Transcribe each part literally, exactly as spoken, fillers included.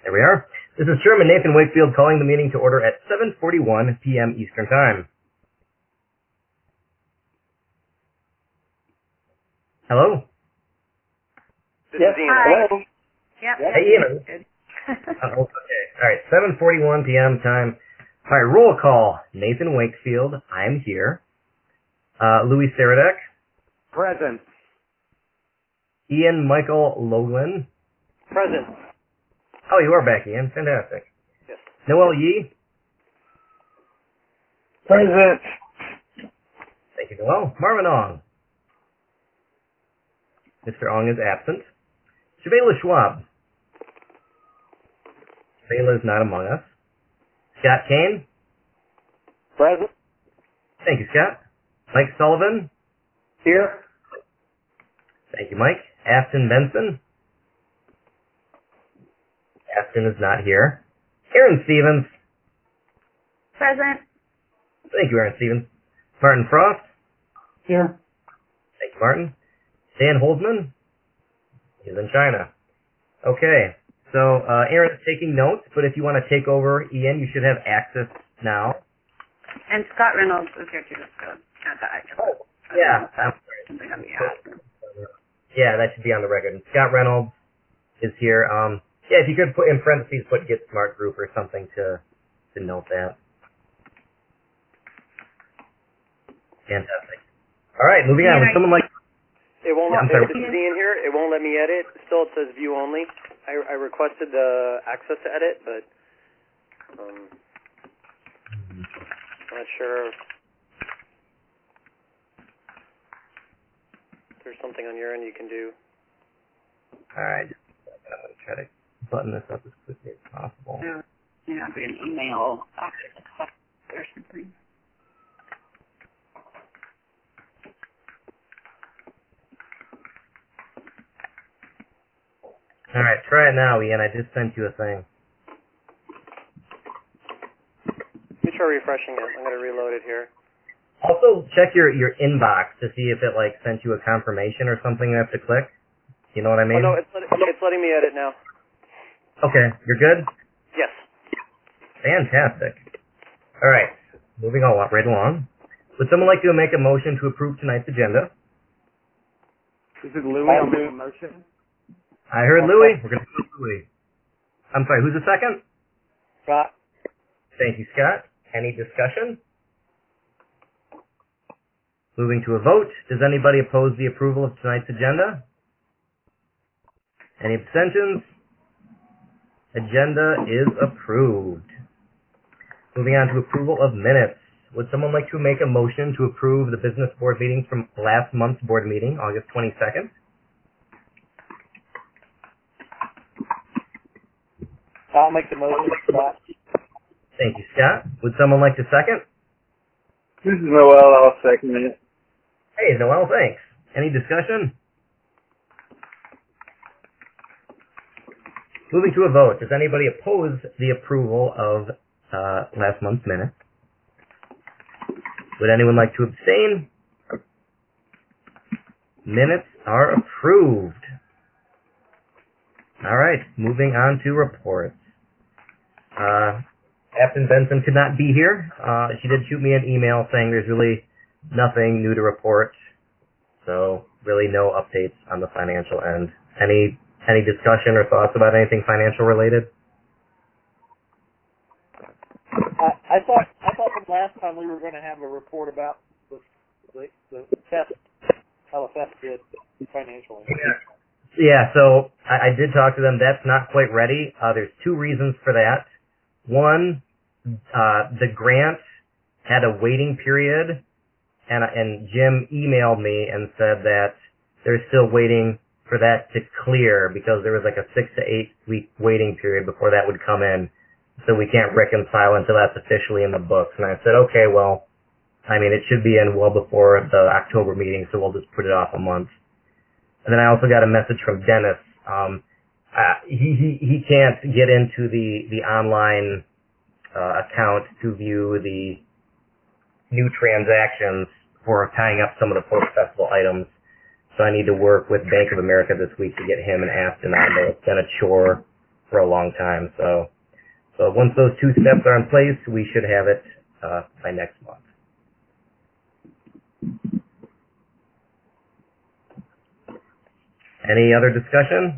There we are. This is Chairman Nathan Wakefield calling the meeting to order at seven forty-one p m Eastern Time. Hello? This Yes. is Ian. Hi. Hello? Yep. Hey, Ian. Good. Oh, okay. All right, seven forty-one p m time. All right, roll call. Nathan Wakefield, I'm here. Uh, Louis Saradek. Present. Ian Michael Logan. Present. Oh, you are back, Ian. Fantastic. Yes. Noel Yee. Present. Thank you, Noel. Marvin Ong. Mister Ong is absent. Shabela Schwab. Shabela is not among us. Scott Kane. Present. Thank you, Scott. Mike Sullivan. Here. Thank you, Mike. Afton Benson. Afton is not here. Aaron Stevens. Present. Thank you, Aaron Stevens. Martin Frost. Here. Thank you, Martin. Dan Holzman. He's in China. Okay. So, uh, Aaron is taking notes, but if you want to take over, Ian, you should have access now. And Scott Reynolds is here too. So not that I just. Oh, yeah. I'm Something on behalf. Yeah, that should be on the record. And Scott Reynolds is here. Um, yeah, if you could put in parentheses, put Get Smart Group or something to to note that. Fantastic. All right, moving on. Would someone like? It won't Yeah, let I'm sorry. me, this is Ian here. It won't let me edit. Still, it says view only. I, I requested the access to edit, but um, I'm not sure if there's something on your end you can do. All right. I'm going to try to button this up as quickly as possible. Yeah, yeah, be an email or something. All right, try it now, Ian. I just sent you a thing. Let me try refreshing it. I'm going to reload it here. Also, check your, your inbox to see if it, like, sent you a confirmation or something you have to click. You know what I Oh, mean? no, it's, let, it's letting me edit now. Okay, you're good? Yes. Fantastic. All right, moving on right along. Would someone like to make a motion to approve tonight's agenda? This is Louis. I'll make a motion. I heard Louis. We're going to go Louis. I'm sorry, who's the second? Scott. Thank you, Scott. Any discussion? Moving to a vote. Does anybody oppose the approval of tonight's agenda? Any abstentions? Agenda is approved. Moving on to approval of minutes. Would someone like to make a motion to approve the business board meetings from last month's board meeting, August twenty-second? I'll make the motion, Scott. Thank you, Scott. Would someone like to second? This is Noel. I'll second it. Hey, Noel, thanks. Any discussion? Moving to a vote. Does anybody oppose the approval of uh, last month's minutes? Would anyone like to abstain? Minutes are approved. All right, moving on to reports. Uh, Afton Benson could not be here. Uh, she did shoot me an email saying there's really nothing new to report, so really no updates on the financial end. Any any discussion or thoughts about anything financial related? I, I thought I thought from last time we were going to have a report about the the, the test, how the test did financially. Yeah. Yeah, so I, I did talk to them. That's not quite ready. Uh, there's two reasons for that. One, uh, the grant had a waiting period, and and Jim emailed me and said that they're still waiting for that to clear because there was like a six to eight week waiting period before that would come in. So we can't reconcile until that's officially in the books. And I said, okay, well, I mean, it should be in well before the October meeting, so we'll just put it off a month. And then I also got a message from Dennis. Um, uh, he, he he can't get into the the online uh, account to view the new transactions for tying up some of the post-festival items. So I need to work with Bank of America this week to get him and Aston on there. It's been a chore for a long time. So, so once those two steps are in place, we should have it uh, by next month. Any other discussion?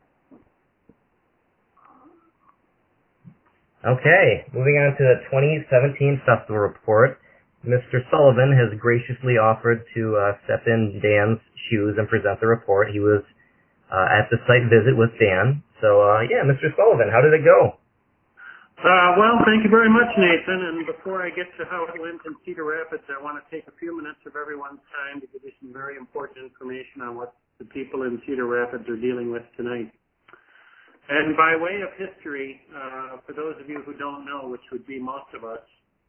Okay, moving on to the twenty seventeen festival report. Mister Sullivan has graciously offered to uh, step in Dan's shoes and present the report. He was uh, at the site visit with Dan. So, uh, yeah, Mister Sullivan, how did it go? Uh, well, thank you very much, Nathan. And before I get to how it went in Cedar Rapids, I want to take a few minutes of everyone's time to give you some very important information on what the people in Cedar Rapids are dealing with tonight. And by way of history, uh, for those of you who don't know, which would be most of us,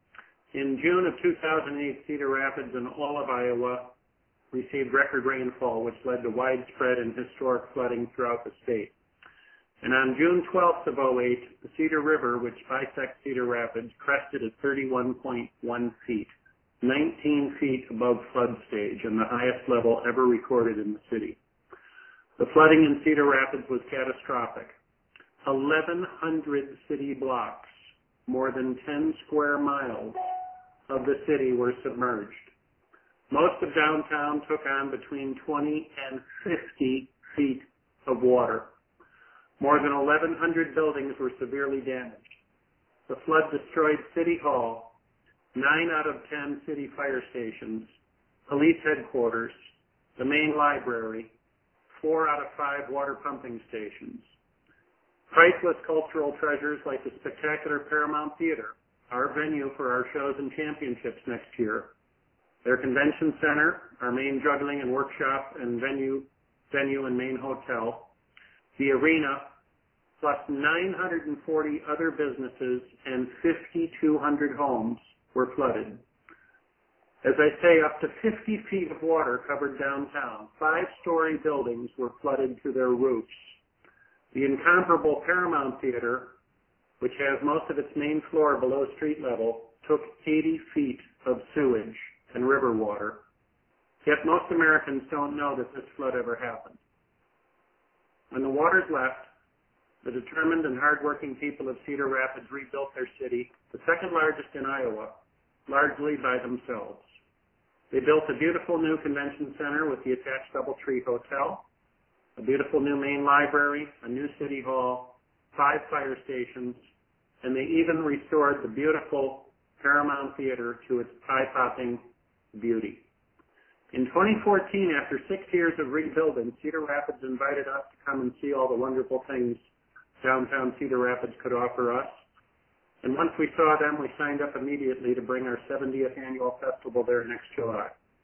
in June of two thousand eight, Cedar Rapids and all of Iowa received record rainfall, which led to widespread and historic flooding throughout the state. And on June twelfth of oh eight, the Cedar River, which bisects Cedar Rapids, crested at thirty-one point one feet, nineteen feet above flood stage, and the highest level ever recorded in the city. The flooding in Cedar Rapids was catastrophic. eleven hundred city blocks, more than ten square miles of the city were submerged. Most of downtown took on between twenty and fifty feet of water. More than eleven hundred buildings were severely damaged. The flood destroyed City Hall, nine out of ten city fire stations, police headquarters, the main library, four out of five water pumping stations. Priceless cultural treasures like the spectacular Paramount Theater, our venue for our shows and championships next year, their convention center, our main juggling and workshop and venue, venue and main hotel, the arena, plus nine hundred forty other businesses and five thousand two hundred homes were flooded. As I say, up to fifty feet of water covered downtown. Five-story buildings were flooded to their roofs. The incomparable Paramount Theater, which has most of its main floor below street level, took eighty feet of sewage and river water. Yet most Americans don't know that this flood ever happened. When the waters left, the determined and hardworking people of Cedar Rapids rebuilt their city, the second largest in Iowa, largely by themselves. They built a beautiful new convention center with the attached DoubleTree Hotel, a beautiful new main library, a new city hall, five fire stations, and they even restored the beautiful Paramount Theater to its eye-popping beauty. In twenty fourteen, after six years of rebuilding, Cedar Rapids invited us to come and see all the wonderful things downtown Cedar Rapids could offer us. And once we saw them, we signed up immediately to bring our seventieth annual festival there next July.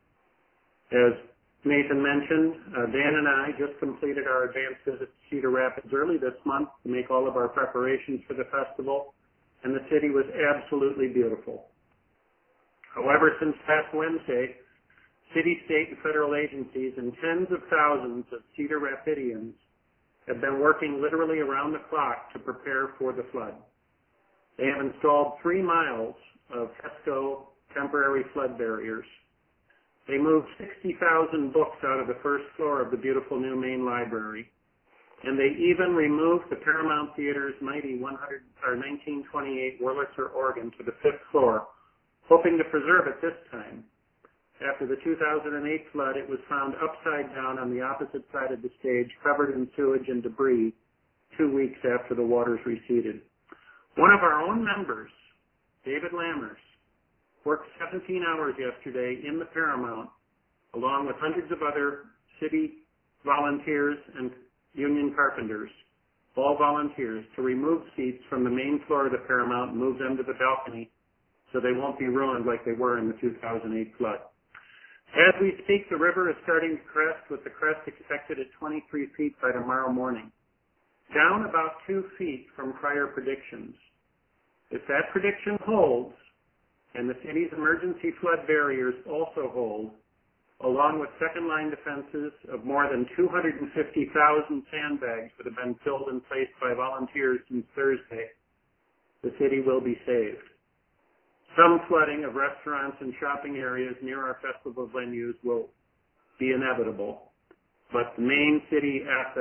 As Nathan mentioned, uh, Dan and I just completed our advanced visit to Cedar Rapids early this month to make all of our preparations for the festival, and the city was absolutely beautiful. However, since last Wednesday, city, state, and federal agencies and tens of thousands of Cedar Rapidians have been working literally around the clock to prepare for the flood. They have installed three miles of FESCO temporary flood barriers. They moved sixty thousand books out of the first floor of the beautiful new main library. And they even removed the Paramount Theater's mighty one hundred, or nineteen twenty-eight Wurlitzer organ to the fifth floor, hoping to preserve it this time. After the two thousand eight flood, it was found upside down on the opposite side of the stage, covered in sewage and debris, two weeks after the waters receded. One of our own members, David Lammers, worked seventeen hours yesterday in the Paramount, along with hundreds of other city volunteers and union carpenters, all volunteers, to remove seats from the main floor of the Paramount and move them to the balcony so they won't be ruined like they were in the two thousand eight flood. As we speak, the river is starting to crest, with the crest expected at twenty-three feet by tomorrow morning, down about two feet from prior predictions. If that prediction holds, and the city's emergency flood barriers also hold, along with second-line defenses of more than two hundred fifty thousand sandbags that have been filled and placed by volunteers since Thursday, the city will be saved. Some flooding of restaurants and shopping areas near our festival venues will be inevitable, but the main city assets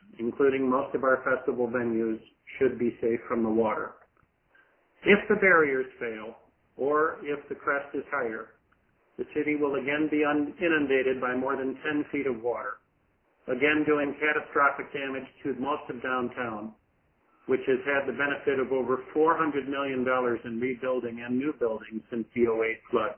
including most of our festival venues, should be safe from the water. If the barriers fail, or if the crest is higher, the city will again be un- inundated by more than ten feet of water, again doing catastrophic damage to most of downtown, which has had the benefit of over four hundred million dollars in rebuilding and new buildings since the oh eight flood.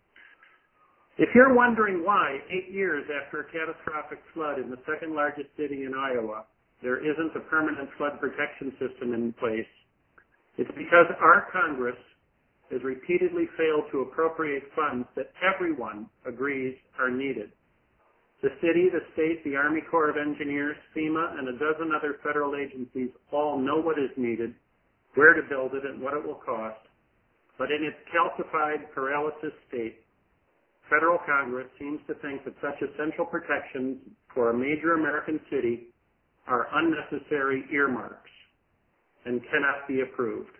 If you're wondering why, eight years after a catastrophic flood in the second largest city in Iowa, there isn't a permanent flood protection system in place, it's because our Congress has repeatedly failed to appropriate funds that everyone agrees are needed. The city, the state, the Army Corps of Engineers, FEMA, and a dozen other federal agencies all know what is needed, where to build it, and what it will cost. But in its calcified paralysis state, federal Congress seems to think that such essential protections for a major American city are unnecessary earmarks and cannot be approved.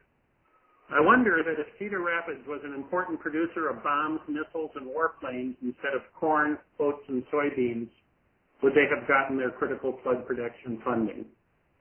I wonder that if Cedar Rapids was an important producer of bombs, missiles, and warplanes instead of corn, oats, and soybeans, would they have gotten their critical flood protection funding?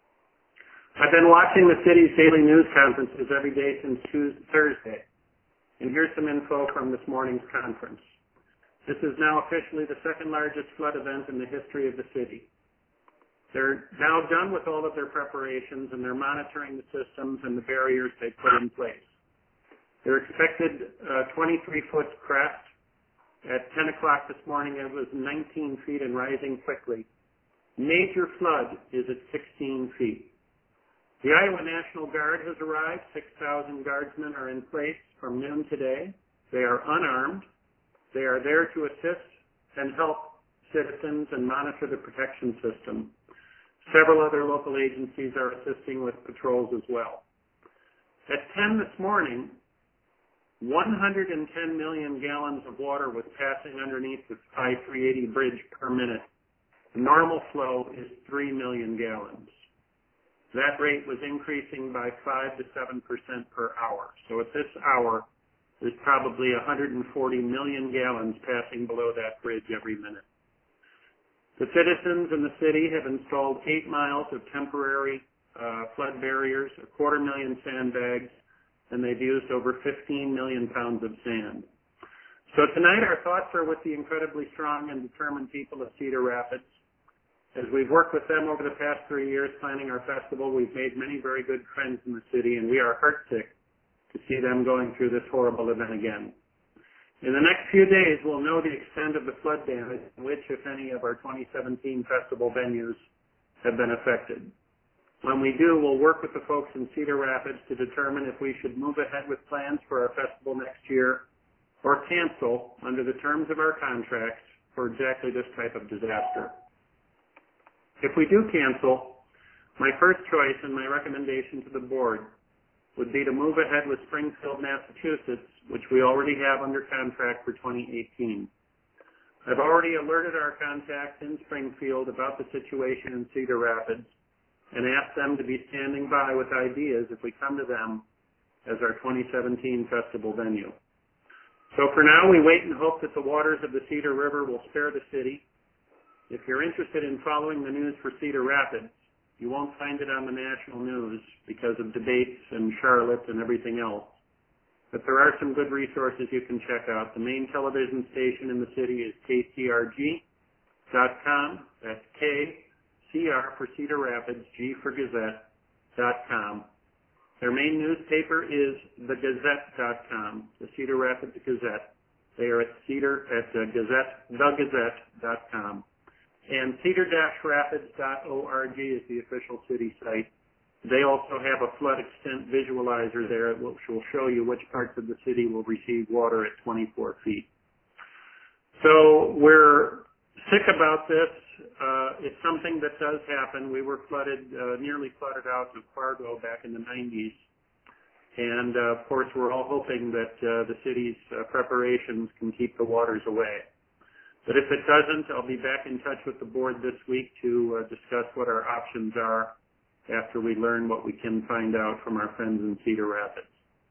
I've been watching the city's daily news conferences every day since Tuesday, Thursday, and here's some info from this morning's conference. This is now officially the second largest flood event in the history of the city. They're now done with all of their preparations, and they're monitoring the systems and the barriers they put in place. Their expected uh, twenty-three foot crest at ten o'clock this morning, it was nineteen feet and rising quickly. Major flood is at sixteen feet. The Iowa National Guard has arrived. six thousand guardsmen are in place from noon today. They are unarmed. They are there to assist and help citizens and monitor the protection system. Several other local agencies are assisting with patrols as well. At ten this morning, one hundred ten million gallons of water was passing underneath the I three eighty bridge per minute. The normal flow is three million gallons. That rate was increasing by five to seven percent per hour. So at this hour, there's probably one hundred forty million gallons passing below that bridge every minute. The citizens in the city have installed eight miles of temporary uh, flood barriers, a quarter million sandbags, and they've used over fifteen million pounds of sand. So tonight our thoughts are with the incredibly strong and determined people of Cedar Rapids. As we've worked with them over the past three years planning our festival, we've made many very good friends in the city, and we are heartsick to see them going through this horrible event again. In the next few days, we'll know the extent of the flood damage, which, if any, of our twenty seventeen festival venues have been affected. When we do, we'll work with the folks in Cedar Rapids to determine if we should move ahead with plans for our festival next year or cancel under the terms of our contracts for exactly this type of disaster. If we do cancel, my first choice and my recommendation to the board would be to move ahead with Springfield, Massachusetts, which we already have under contract for twenty eighteen. I've already alerted our contacts in Springfield about the situation in Cedar Rapids and asked them to be standing by with ideas if we come to them as our twenty seventeen festival venue. So for now, we wait and hope that the waters of the Cedar River will spare the city. If you're interested in following the news for Cedar Rapids, you won't find it on the national news because of debates and Charlotte and everything else. But there are some good resources you can check out. The main television station in the city is K C R G dot com. That's K C R for Cedar Rapids, G for Gazette, dot com. Their main newspaper is the Gazette dot com, the Cedar Rapids Gazette. They are at Cedar at the Gazette, the Gazette dot com. And cedar rapids dot org is the official city site. They also have a flood extent visualizer there which will show you which parts of the city will receive water at twenty-four feet. So we're sick about this. Uh, it's something that does happen. We were flooded, uh, nearly flooded out of Fargo back in the nineties. And, uh, of course, we're all hoping that uh, the city's uh, preparations can keep the waters away. But if it doesn't, I'll be back in touch with the board this week to uh, discuss what our options are after we learn what we can find out from our friends in Cedar Rapids.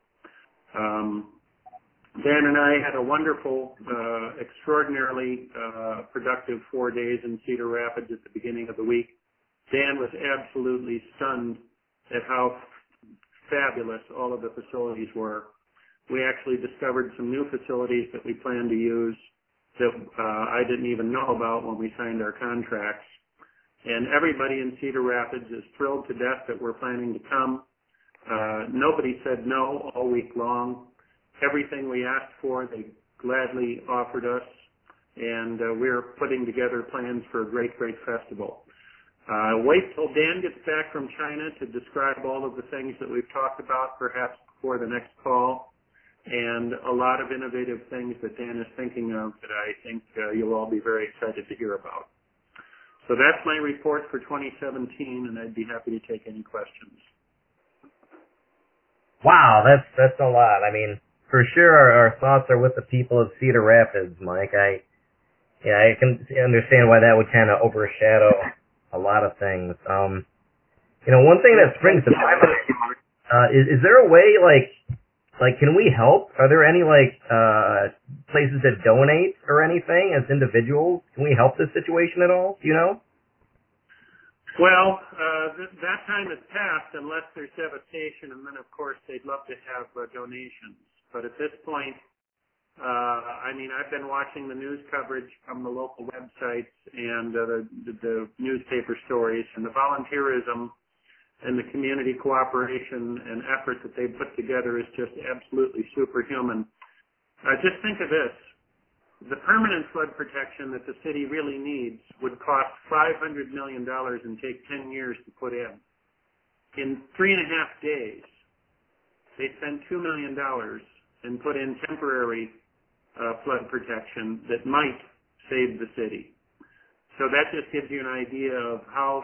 Um, Dan and I had a wonderful, uh, extraordinarily uh, productive four days in Cedar Rapids at the beginning of the week. Dan was absolutely stunned at how fabulous all of the facilities were. We actually discovered some new facilities that we plan to use that uh, I didn't even know about when we signed our contracts. And everybody in Cedar Rapids is thrilled to death that we're planning to come. Uh, nobody said no all week long. Everything we asked for, they gladly offered us. And uh, we're putting together plans for a great, great festival. Uh, wait till Dan gets back from China to describe all of the things that we've talked about, perhaps before the next call, and a lot of innovative things that Dan is thinking of that I think uh, you'll all be very excited to hear about. So that's my report for twenty seventeen, and I'd be happy to take any questions. Wow, that's that's a lot. I mean, for sure, our, our thoughts are with the people of Cedar Rapids, Mike. I yeah, I can understand why that would kind of overshadow a lot of things. Um, you know, one thing that springs to mind uh, is is there a way like like can we help? Are there any like uh, places that donate or anything as individuals? Can we help this situation at all? Do you know? Well, uh, th- that time has passed unless there's devastation, and then of course they'd love to have uh, donations. But at this point, uh, I mean, I've been watching the news coverage from the local websites and uh, the, the, the newspaper stories, and the volunteerism and the community cooperation and effort that they've put together is just absolutely superhuman. Uh, just think of this. The permanent flood protection that the city really needs would cost five hundred million dollars and take ten years to put in. In three and a half days, they spent two million dollars and put in temporary uh, flood protection that might save the city. So that just gives you an idea of how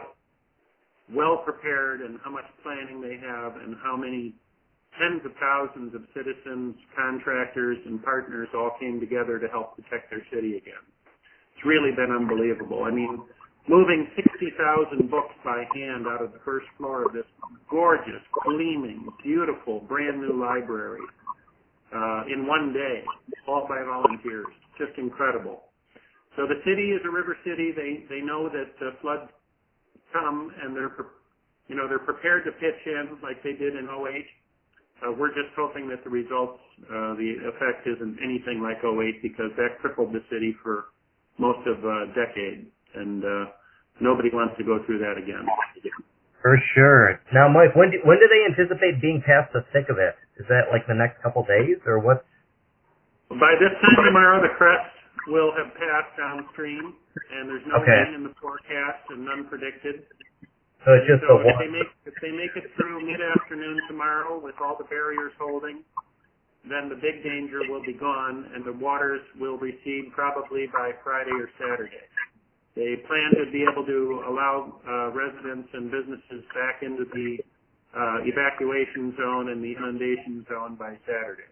well prepared and how much planning they have and how many tens of thousands of citizens, contractors, and partners all came together to help protect their city again. It's really been unbelievable. I mean, moving sixty thousand books by hand out of the first floor of this gorgeous, gleaming, beautiful, brand new library uh, in one day, all by volunteers. Just incredible. So the city is a river city. They they know that uh, floods come, and they're pre- you know they're prepared to pitch in like they did in oh eight. Uh, we're just hoping that the results, uh, the effect isn't anything like oh eight, because that crippled the city for most of a decade, and uh, nobody wants to go through that again. For sure. Now, Mike, when do, when do they anticipate being past the thick of it? Is that like the next couple days, or what? By this time tomorrow, the crest will have passed downstream, and there's no Okay. rain in the forecast and none predicted. So it's just so the if one. they make if they make it through mid-afternoon tomorrow with all the barriers holding, then the big danger will be gone, and the waters will recede probably by Friday or Saturday. They plan to be able to allow uh, residents and businesses back into the uh, evacuation zone and the inundation zone by Saturday.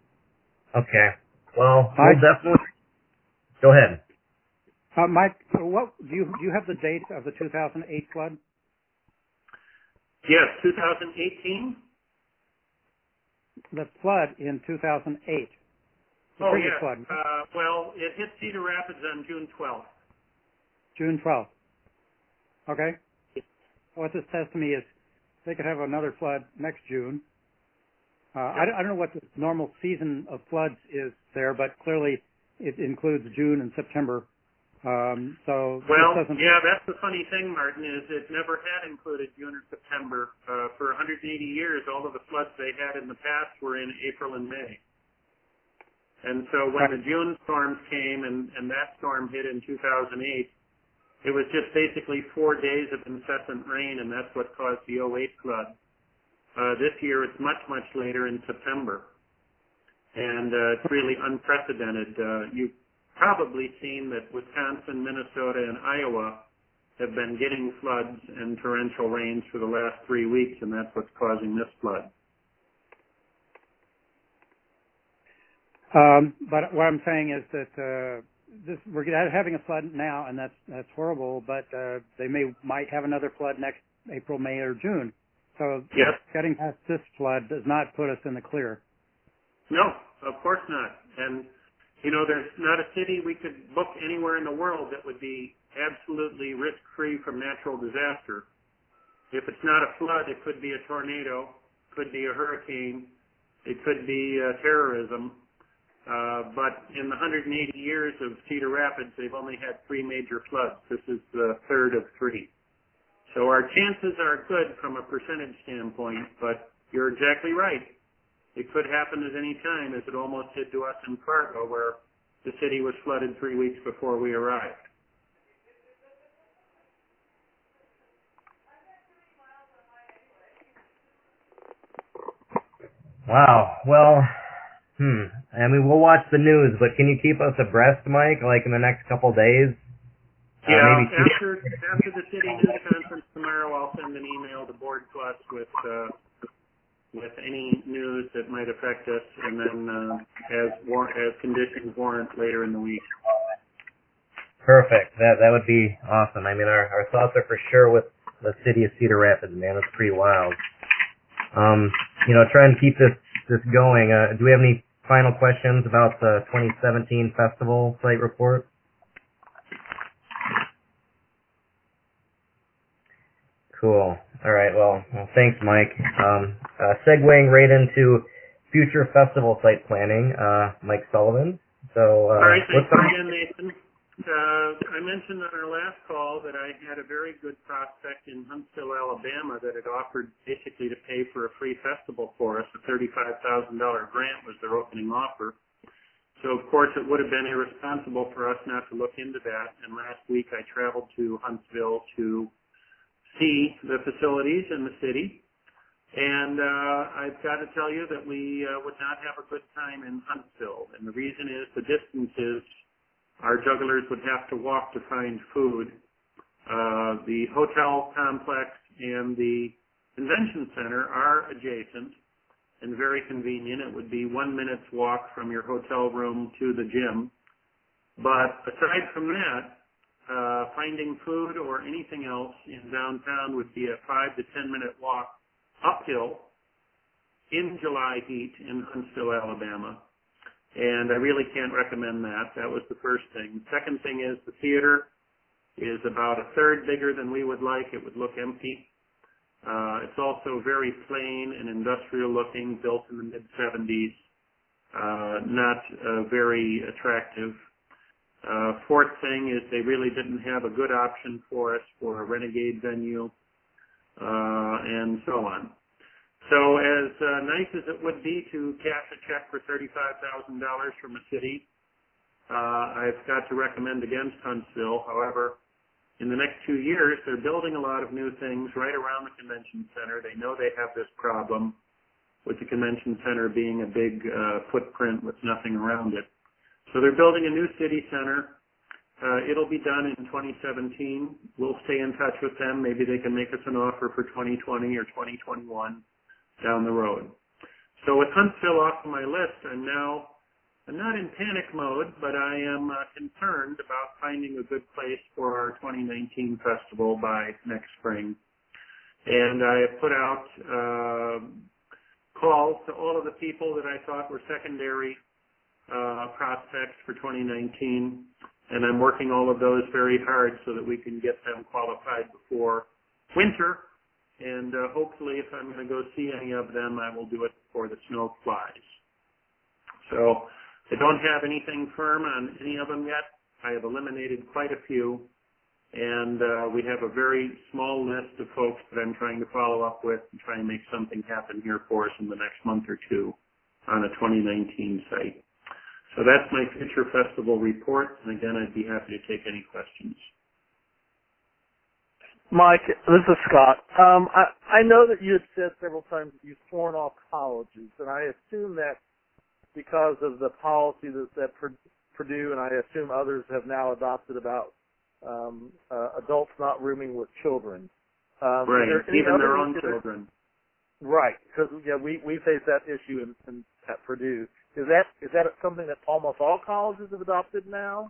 Okay. Well, Mike? we'll definitely. Go ahead. Uh, Mike, what do you do? You have the date of the two thousand eight flood? Yes, two thousand eighteen. The flood in two thousand eight. The Oh, previous yes. flood, Uh, well, it hit Cedar Rapids on June twelfth. June twelfth. Okay. What this says to me is they could have another flood next June. Uh, I, don't, I don't know what the normal season of floods is there, but clearly it includes June and September. Um, so Well, this doesn't. yeah, that's the funny thing, Martin, is it never had included June or September. Uh, for one hundred eighty years, all of the floods they had in the past were in April and May. And so when the June storms came and, and that storm hit in two thousand eight, it was just basically four days of incessant rain, and that's what caused the oh eight flood. Uh, this year, it's much, much later in September. And uh, it's really unprecedented. Uh, you probably seen that Wisconsin, Minnesota, and Iowa have been getting floods and torrential rains for the last three weeks, and that's what's causing this flood. Um, but what I'm saying is that uh, this, we're having a flood now, and that's that's horrible. But uh, they may might have another flood next April, May, or June. So Yes. getting past this flood does not put us in the clear. No, of course not. And, you know, there's not a city we could book anywhere in the world that would be absolutely risk-free from natural disaster. If it's not a flood, it could be a tornado, could be a hurricane, it could be uh, terrorism. Uh, but in the one hundred eighty years of Cedar Rapids, they've only had three major floods. This is the third of three. So our chances are good from a percentage standpoint, but you're exactly right. It could happen at any time, as it almost did to us in Fargo, where the city was flooded three weeks before we arrived. Wow. Well, hmm. I mean, we'll watch the news, but can you keep us abreast, Mike, like in the next couple days? Yeah, uh, maybe two- after after the city news conference tomorrow, I'll send an email to Board Plus with uh, with any news that might affect us, and then uh, as war- as conditions warrant later in the week. Perfect. That that would be awesome. I mean, our our thoughts are for sure with the city of Cedar Rapids, man. It's pretty wild. Um, you know, try and keep this this going. Uh, do we have any final questions about the twenty seventeen festival site report? Cool. All right. Well, well thanks, Mike. Um, uh, segueing right into future festival site planning, uh, Mike Sullivan. So, uh, All right, thanks what's the again, Nathan. Uh, I mentioned on our last call that I had a very good prospect in Huntsville, Alabama, that had offered basically to pay for a free festival for us. A thirty-five thousand dollars grant was their opening offer. So, of course, it would have been irresponsible for us not to look into that. And last week I traveled to Huntsville to see the facilities in the city. And uh, I've got to tell you that we uh, would not have a good time in Huntsville. And the reason is the distances our jugglers would have to walk to find food. Uh, the hotel complex and the convention center are adjacent and very convenient. It would be one minute's walk from your hotel room to the gym. But aside from that, uh, finding food or anything else in downtown would be a five to ten minute walk uphill in July heat in Huntsville, Alabama. And I really can't recommend that. That was the first thing. The second thing is the theater is about a third bigger than we would like. It would look empty. Uh, it's also very plain and industrial looking, built in the mid seventies. Uh, not uh, very attractive. Uh, fourth thing is they really didn't have a good option for us for a renegade venue, uh, and so on. So as uh, nice as it would be to cash a check for thirty-five thousand dollars from a city, uh, I've got to recommend against Huntsville. However, in the next two years, they're building a lot of new things right around the convention center. They know they have this problem with the convention center being a big uh, footprint with nothing around it. So they're building a new city center. Uh, it'll be done in twenty seventeen. We'll stay in touch with them. Maybe they can make us an offer for twenty twenty or twenty twenty-one. Down the road. So with Huntsville off my list, I'm now, I'm not in panic mode, but I am uh, concerned about finding a good place for our twenty nineteen festival by next spring. And I have put out uh, calls to all of the people that I thought were secondary uh, prospects for twenty nineteen, and I'm working all of those very hard so that we can get them qualified before winter. And uh, hopefully, if I'm going to go see any of them, I will do it before the snow flies. So I don't have anything firm on any of them yet. I have eliminated quite a few, and uh, we have a very small list of folks that I'm trying to follow up with and try and make something happen here for us in the next month or two on a twenty nineteen site. So that's my future festival report, and again, I'd be happy to take any questions. Mike, this is Scott. Um, I, I know that you had said several times that you've sworn off colleges, and I assume that because of the policy that, that Purdue and I assume others have now adopted about um, uh, adults not rooming with children. Um, right, even their own issues? children. Right, because yeah, we we face that issue in, in, at Purdue. Is that is that something that almost all colleges have adopted now?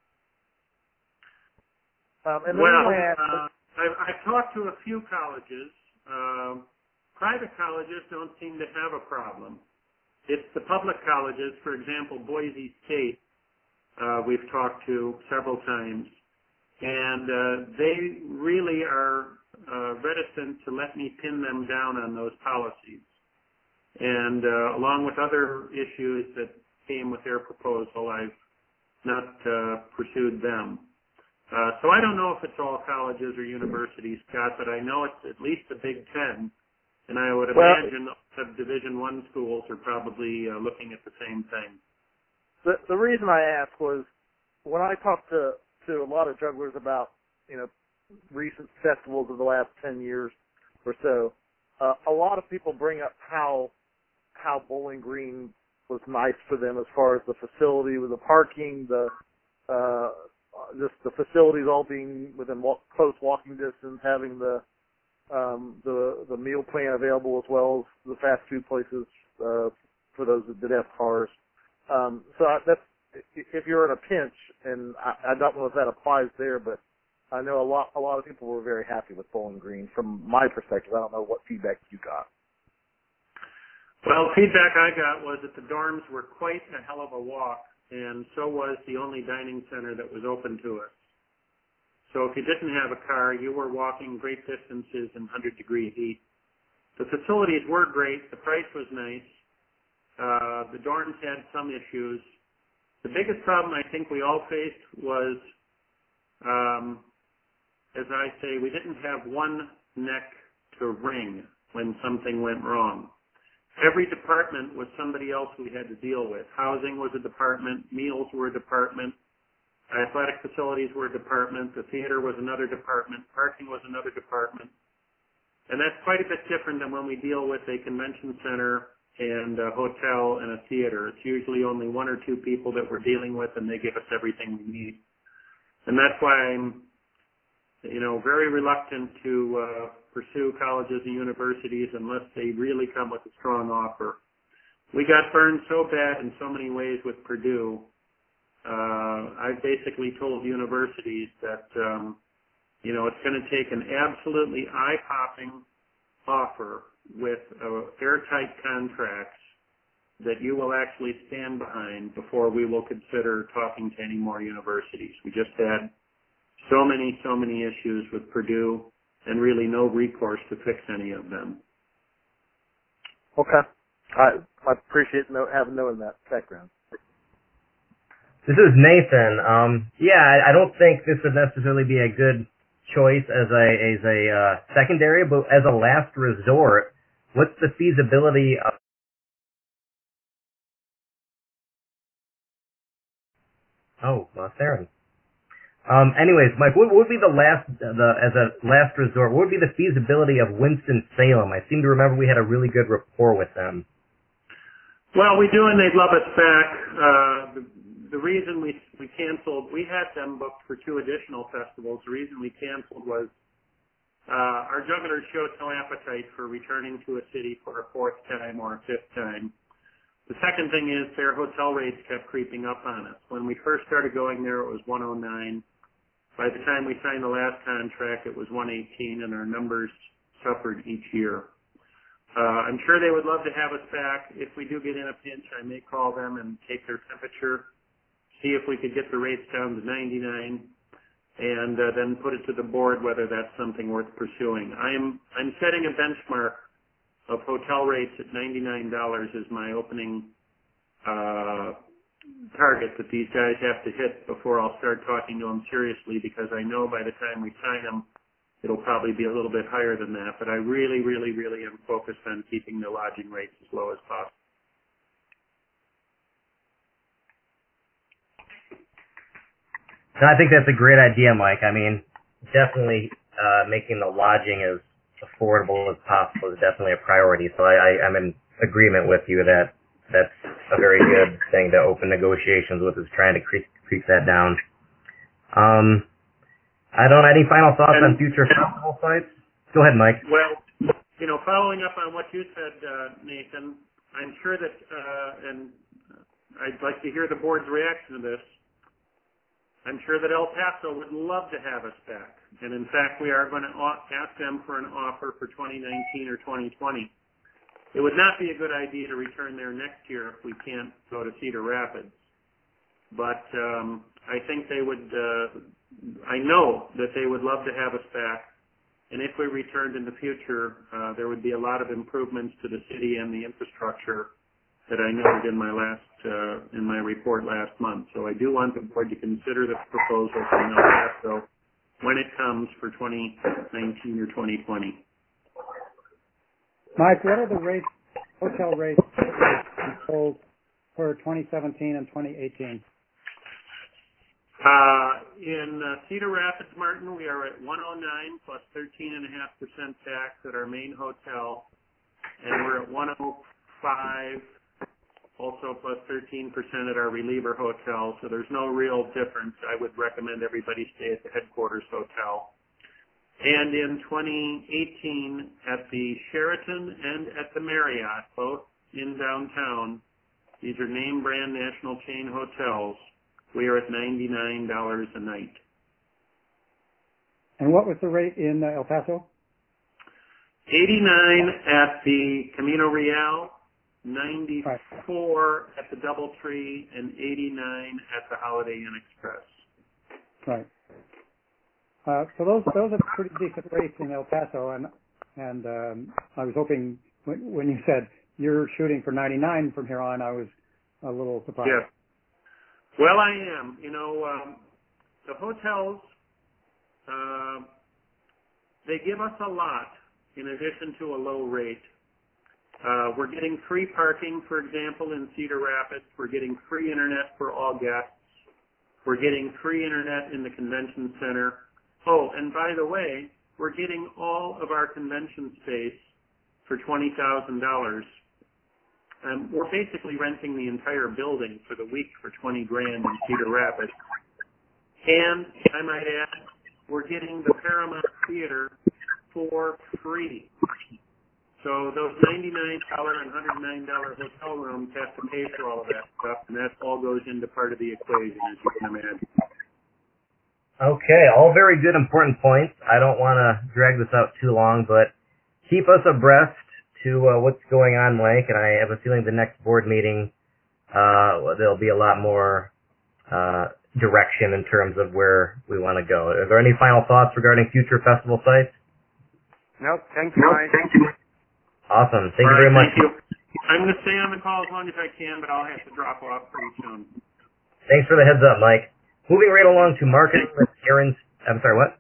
Um, and well, then uh, I've, I've talked to a few colleges. Um, private colleges don't seem to have a problem. It's the public colleges, for example, Boise State, uh, we've talked to several times, and uh, they really are uh, reticent to let me pin them down on those policies. And uh, along with other issues that came with their proposal, I've not uh, pursued them. Uh, so I don't know if it's all colleges or universities, Scott, but I know it's at least the Big Ten, and I would Well, imagine the Division One schools are probably uh, looking at the same thing. The the reason I asked was when I talked to to a lot of jugglers about you know recent festivals of the last ten years or so, uh, a lot of people bring up how how Bowling Green was nice for them as far as the facility with the parking, the uh, just the facilities all being within walk, close walking distance, having the um, the the meal plan available as well as the fast food places uh, for those that did have cars. Um, so I, that's if you're in a pinch, and I, I don't know if that applies there, but I know a lot a lot of people were very happy with Bowling Green. From my perspective, I don't know what feedback you got. Well, feedback I got was that the dorms were quite a hell of a walk, and so was the only dining center that was open to us. So if you didn't have a car, you were walking great distances in one hundred degree heat. The facilities were great. The price was nice. Uh, the dorms had some issues. The biggest problem I think we all faced was, um, as I say, we didn't have one neck to wring when something went wrong. Every department was somebody else we had to deal with. Housing was a department. Meals were a department. Athletic facilities were a department. The theater was another department. Parking was another department. And that's quite a bit different than when we deal with a convention center and a hotel and a theater. It's usually only one or two people that we're dealing with, and they give us everything we need. And that's why I'm, you know, very reluctant to uh, pursue colleges and universities unless they really come with a strong offer. We got burned so bad in so many ways with Purdue. Uh, I've basically told universities that, um, you know, it's going to take an absolutely eye-popping offer with uh, airtight contracts that you will actually stand behind before we will consider talking to any more universities. We just had so many, so many issues with Purdue and really no recourse to fix any of them. Okay. I I appreciate know, having knowing that background. This is Nathan. Um, yeah, I, I don't think this would necessarily be a good choice as a as a uh, secondary, but as a last resort, what's the feasibility of? Oh, lost Aaron. Um, anyways, Mike, what would be the last the as a last resort? What would be the feasibility of Winston-Salem? I seem to remember we had a really good rapport with them. Well, we do, and they'd love us back. Uh, the, the reason we we canceled, we had them booked for two additional festivals. The reason we canceled was uh, our jugglers showed no appetite for returning to a city for a fourth time or a fifth time. The second thing is their hotel rates kept creeping up on us. When we first started going there, it was one oh nine. By the time we signed the last contract, it was one eighteen, and our numbers suffered each year. Uh, I'm sure they would love to have us back. If we do get in a pinch, I may call them and take their temperature, see if we could get the rates down to ninety-nine, and uh, then put it to the board whether that's something worth pursuing. I'm I'm setting a benchmark of hotel rates at ninety-nine dollars as my opening uh, target that these guys have to hit before I'll start talking to them seriously, because I know by the time we sign them, it'll probably be a little bit higher than that. But I really, really, really am focused on keeping the lodging rates as low as possible. And I think that's a great idea, Mike. I mean, definitely uh, making the lodging as affordable as possible is definitely a priority. So I, I, I'm in agreement with you that that's a very good thing to open negotiations with, is trying to creep, creep that down. Um, I don't. Any final thoughts And, on future festival sites? Go ahead, Mike. Well, you know, following up on what you said, uh, Nathan, I'm sure that, uh, and I'd like to hear the board's reaction to this. I'm sure that El Paso would love to have us back. And in fact, we are going to ask them for an offer for twenty nineteen or twenty twenty. It would not be a good idea to return there next year if we can't go to Cedar Rapids. But um, I think they would uh, I know that they would love to have us back. And if we returned in the future, uh, there would be a lot of improvements to the city and the infrastructure that I noted in my last uh, in my report last month. So I do want the board to consider the proposal from El Paso when it comes for twenty nineteen or twenty twenty. Mike, what are the rates, hotel rates sold for twenty seventeen and twenty eighteen? Uh, in uh, Cedar Rapids, Martin, we are at one oh nine plus thirteen point five percent tax at our main hotel, and we're at one oh five also plus thirteen percent at our reliever hotel, so there's no real difference. I would recommend everybody stay at the headquarters hotel. And in twenty eighteen, at the Sheraton and at the Marriott, both in downtown, these are name brand national chain hotels, we are at ninety-nine dollars a night. And what was the rate in uh, El Paso? eighty-nine at the Camino Real, ninety-four right. at the Doubletree, and eighty-nine at the Holiday Inn Express. Right. Uh, so those those are pretty decent rates in El Paso, and and um, I was hoping when, when you said you're shooting for ninety-nine from here on, I was a little surprised. Yes. Well, I am. You know, um, the hotels, uh, they give us a lot in addition to a low rate. Uh, we're getting free parking, for example, in Cedar Rapids. We're getting free internet for all guests. We're getting free internet in the convention center. Oh, and by the way, we're getting all of our convention space for twenty thousand dollars. Um, we're basically renting the entire building for the week for twenty grand in Cedar Rapids. And I might add, we're getting the Paramount Theater for free. So those ninety-nine dollars and one hundred nine dollars hotel rooms have to pay for all of that stuff, and that all goes into part of the equation, as you can imagine. Okay, all very good, important points. I don't want to drag this out too long, but keep us abreast to uh, what's going on, Mike, and I have a feeling the next board meeting, uh, there'll be a lot more uh, direction in terms of where we want to go. Are there any final thoughts regarding future festival sites? Nope, thank you, Mike. Thank you. Awesome. Thank all you very right, much. Thank you. I'm going to stay on the call as long as I can, but I'll have to drop off pretty soon. Thanks for the heads up, Mike. Moving right along to marketing with Aaron. I'm sorry, what?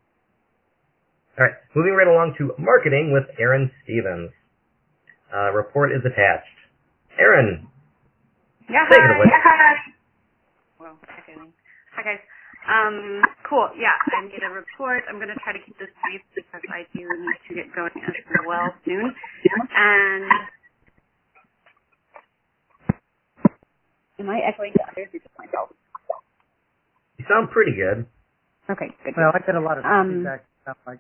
All right. Moving right along to marketing with Aaron Stevens. Uh, report is attached. Aaron. Yeah, take it away. hi. Hi. Well, okay. Hi, guys. Um, cool. Yeah, I made a report. I'm going to try to keep this brief because I do need to get going as well soon. And am I echoing to others or just myself? You sound pretty good. Okay, good. Well, I get a lot of Um, feedback. Stuff like.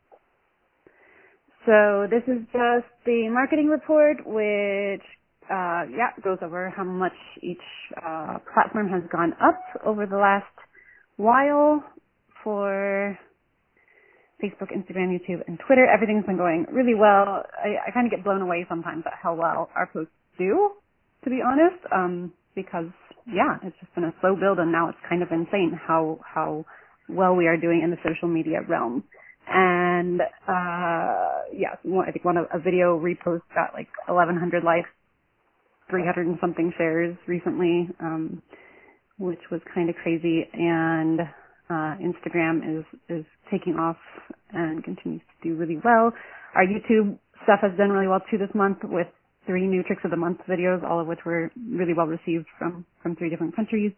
So this is just the marketing report, which, uh, yeah, goes over how much each uh, platform has gone up over the last while for Facebook, Instagram, YouTube, and Twitter. Everything's been going really well. I, I kind of get blown away sometimes at how well our posts do, to be honest, um, because, yeah, it's just been a slow build, and now it's kind of insane how how well we are doing in the social media realm. And, uh, yeah, I think one of a video repost got like eleven hundred likes, three hundred and something shares recently, um, which was kind of crazy. And, uh, Instagram is, is taking off and continues to do really well. Our YouTube stuff has done really well too this month with three new Tricks of the Month videos, all of which were really well received from, from three different countries.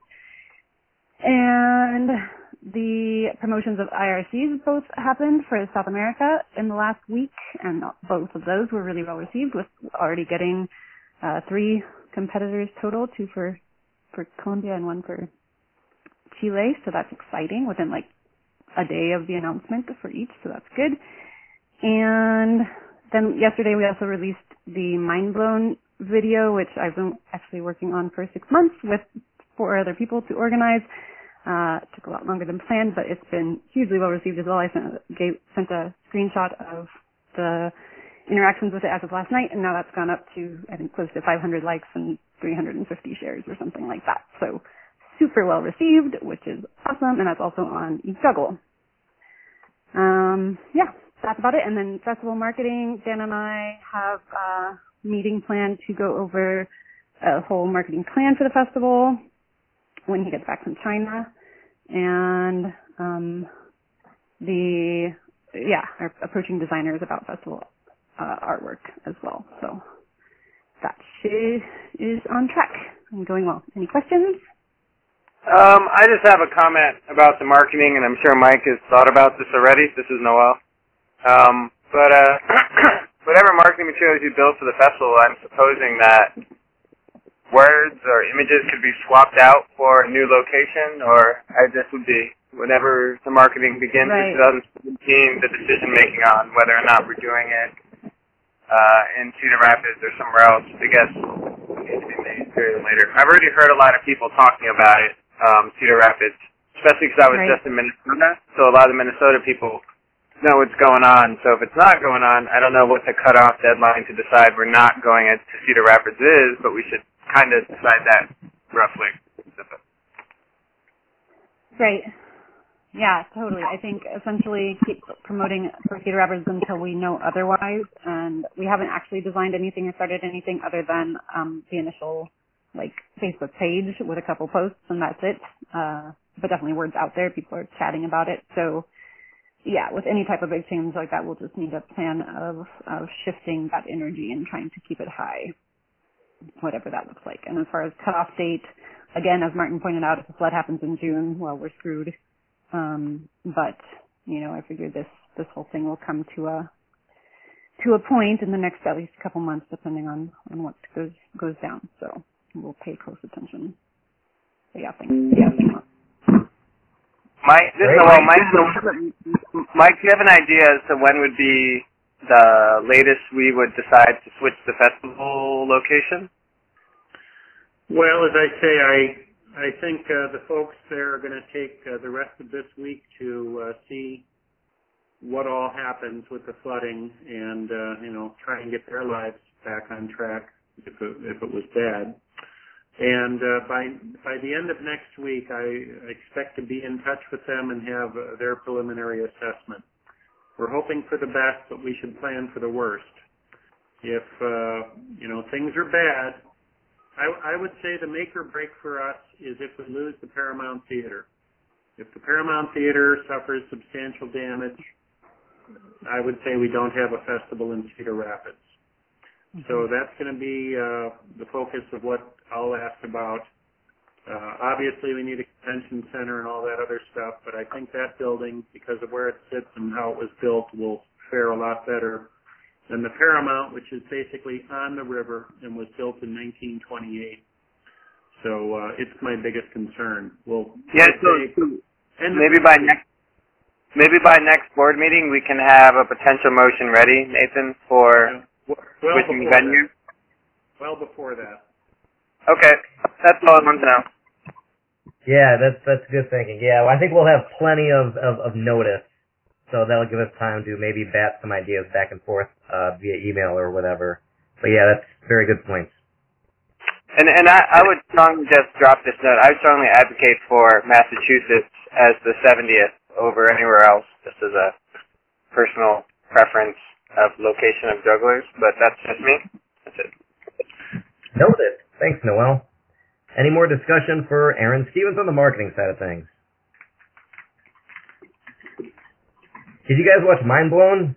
And the promotions of I R Cs both happened for South America in the last week, and both of those were really well received, with already getting uh, three competitors total, two for, for Colombia and one for Chile, so that's exciting within like a day of the announcement for each, so that's good. And then yesterday we also released the Mind Blown video, which I've been actually working on for six months with four other people to organize. Uh, it took a lot longer than planned, but it's been hugely well received as well. I sent, gave, sent a screenshot of the interactions with it as of last night, and now that's gone up to, I think, close to five hundred likes and three hundred fifty shares or something like that. So super well received, which is awesome. awesome, and that's also on eJuggle. Um, yeah, that's about it. And then festival marketing, Dan and I have a meeting planned to go over a whole marketing plan for the festival when he gets back from China. And um, the, yeah, our approaching designers about festival uh, artwork as well. So that is, is on track and going well. Any questions? Um, I just have a comment about the marketing, and I'm sure Mike has thought about this already. This is Noel. Um, but uh, whatever marketing materials you build for the festival, I'm supposing that words or images could be swapped out for a new location, or I just would be, whenever the marketing begins Right. in twenty seventeen, the decision-making on whether or not we're doing it uh, in Cedar Rapids or somewhere else, I guess, needs to be made sooner than later. I've already heard a lot of people talking about it. Um, Cedar Rapids, especially because I was Right. just in Minnesota, so a lot of the Minnesota people know what's going on. So if it's not going on, I don't know what the cutoff deadline to decide we're not going to Cedar Rapids is, but we should kind of decide that roughly. Right. Yeah, totally. I think essentially keep promoting for Cedar Rapids until we know otherwise, and we haven't actually designed anything or started anything other than um, the initial like Facebook page with a couple posts, and that's it. Uh, but definitely word's out there. People are chatting about it. So yeah, with any type of big change like that, we'll just need a plan of, of shifting that energy and trying to keep it high, whatever that looks like. And as far as cutoff date, again, as Martin pointed out, if the flood happens in June, well, we're screwed. Um, but, you know, I figured this, this whole thing will come to a, to a point in the next at least couple months, depending on, on what goes, goes down. So we'll pay close attention. So yeah, thanks. Yeah, thanks. Mike, this is Noel. Mike, Mike, do you have an idea as to when would be the latest we would decide to switch the festival location? Well, as I say, I I think uh, the folks there are going to take uh, the rest of this week to uh, see what all happens with the flooding, and uh, you know, try and get their lives back on track if it, if it was bad. And uh, by by the end of next week, I expect to be in touch with them and have uh, their preliminary assessment. We're hoping for the best, but we should plan for the worst. If uh, you know things are bad, I, I would say the make or break for us is if we lose the Paramount Theater. If the Paramount Theater suffers substantial damage, I would say we don't have a festival in Cedar Rapids. Mm-hmm. So that's going to be uh, the focus of what I'll ask about. Uh, obviously, we need a convention center and all that other stuff, but I think that building, because of where it sits and how it was built, will fare a lot better than the Paramount, which is basically on the river and was built in nineteen twenty-eight. So uh, it's my biggest concern. We'll yeah, so, and maybe by next maybe by next board meeting we can have a potential motion ready, Nathan, for yeah. well, switching venue. That. Well before that. Okay, that's all I want to know. Yeah, that's that's good thinking. Yeah, well, I think we'll have plenty of, of, of notice, so that'll give us time to maybe bat some ideas back and forth uh, via email or whatever. But yeah, that's very good points. And and I, I would strongly just drop this note. I would strongly advocate for Massachusetts as the seventieth over anywhere else, just as a personal preference of location of jugglers. But that's just me. That's it. Noted. Thanks, Noel. Any more discussion for Aaron Stevens on the marketing side of things? Did you guys watch Mind Blown?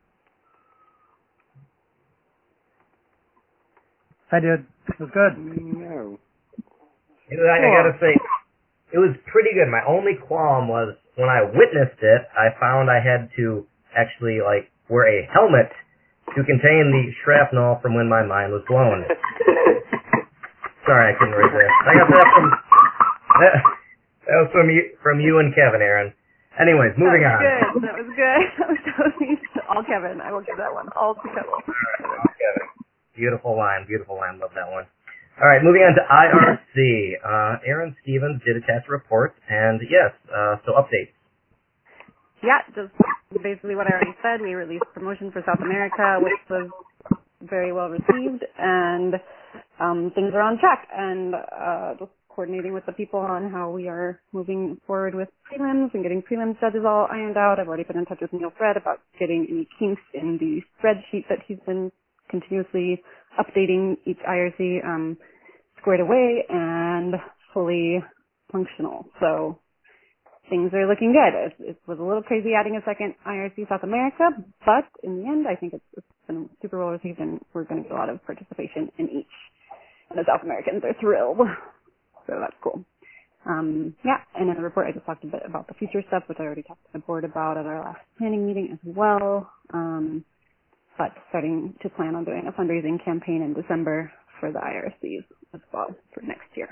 I did. It was good. No. It was, I, I gotta say, it was pretty good. My only qualm was when I witnessed it, I found I had to actually like wear a helmet to contain the shrapnel from when my mind was blown. Sorry, I couldn't read that. I got that from that, that was from you from you and Kevin, Aaron. Anyways, moving that was on. Good. That was good. That was totally all Kevin. I will give that one. All to Kevin. Kevin. Beautiful line. Beautiful line. Love that one. All right, moving on to I R C. Uh, Aaron Stevens did attach a report, and yes, uh, so updates. Yeah, just basically what I already said. We released promotion for South America, which was very well received, and um, things are on track. And uh, just coordinating with the people on how we are moving forward with prelims and getting prelims judges all ironed out. I've already been in touch with Neil Fred about getting any kinks in the spreadsheet that he's been continuously updating each I R C um, squared away and fully functional. So things are looking good. It, it was a little crazy adding a second I R C South America, but in the end, I think it's, it's been super well received, and we're going to get a lot of participation in each. And the South Americans are thrilled, so that's cool. Um, yeah, and in the report, I just talked a bit about the future stuff, which I already talked to the board about at our last planning meeting as well. Um, but starting to plan on doing a fundraising campaign in December for the I R Cs as well for next year.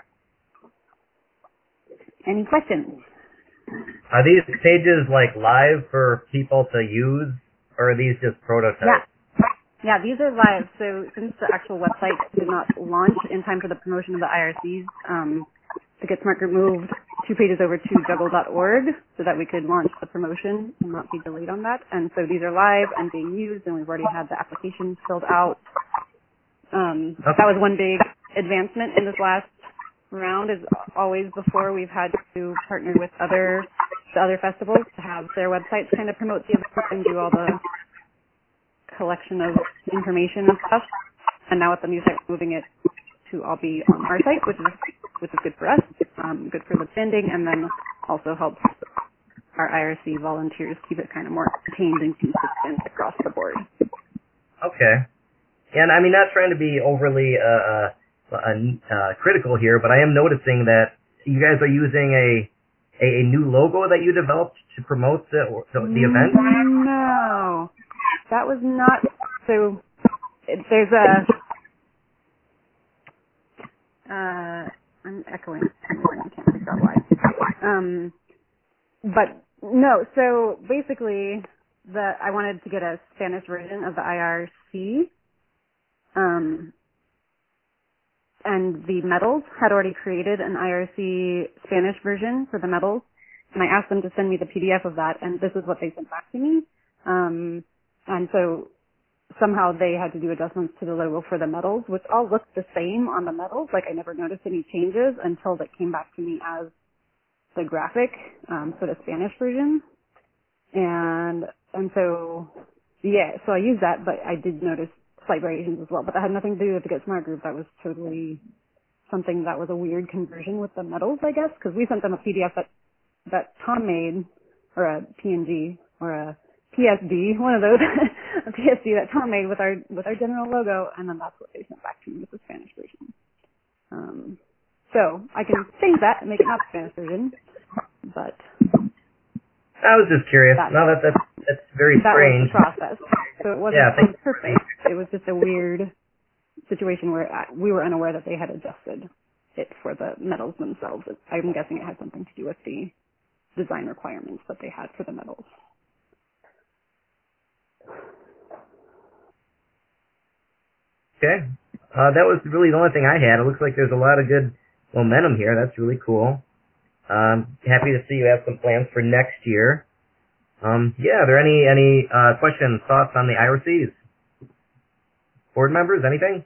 Any questions? Are these pages like live for people to use, or are these just prototypes? Yeah. Yeah, these are live. So since the actual website did not launch in time for the promotion of the I R Cs, um, the Get Smart Group moved two pages over to juggle dot org so that we could launch the promotion and not be delayed on that. And so these are live and being used, and we've already had the applications filled out. Um, okay. That was one big advancement in this last round. Is always before we've had to partner with other the other festivals to have their websites kind of promote the event and do all the collection of information and stuff. And now with the new site, moving it to all be on our site, which is which is good for us, um, good for the branding, and then also helps our I R C volunteers keep it kind of more contained and consistent across the board. Okay. And I mean, not trying to be overly uh, uh, uh, critical here, but I am noticing that you guys are using a a, a new logo that you developed to promote the the, the event. No, that was not. So it, there's a. Uh, I'm echoing. I can't figure out why. Um, but no. So basically, the I wanted to get a Spanish version of the I R C. Um, and the medals had already created an I R C Spanish version for the medals, and I asked them to send me the P D F of that, and this is what they sent back to me. Um, and so somehow they had to do adjustments to the logo for the medals, which all looked the same on the medals. Like, I never noticed any changes until that came back to me as the graphic um, for the Spanish version. And and so, yeah, so I used that, but I did notice slight variations as well. But that had nothing to do with the Get Smart group. That was totally something that was a weird conversion with the medals, I guess, because we sent them a P D F that, that Tom made, or a P N G, or a P S D, one of those, a P S D that Tom made with our with our general logo, and then that's what they sent back to me with the Spanish version. Um, so I can change that and make it not the Spanish version, but I was just curious. that, No, that that's that's very that strange. was the process. So it wasn't Yeah, on thank- purpose. It was just a weird situation where I, we were unaware that they had adjusted it for the medals themselves. I'm guessing it had something to do with the design requirements that they had for the medals. Okay. Uh, that was really the only thing I had. It looks like there's a lot of good momentum here. That's really cool. Um, happy to see you have some plans for next year. Um, yeah, are there any any uh, questions, thoughts on the I R Cs? Board members, anything?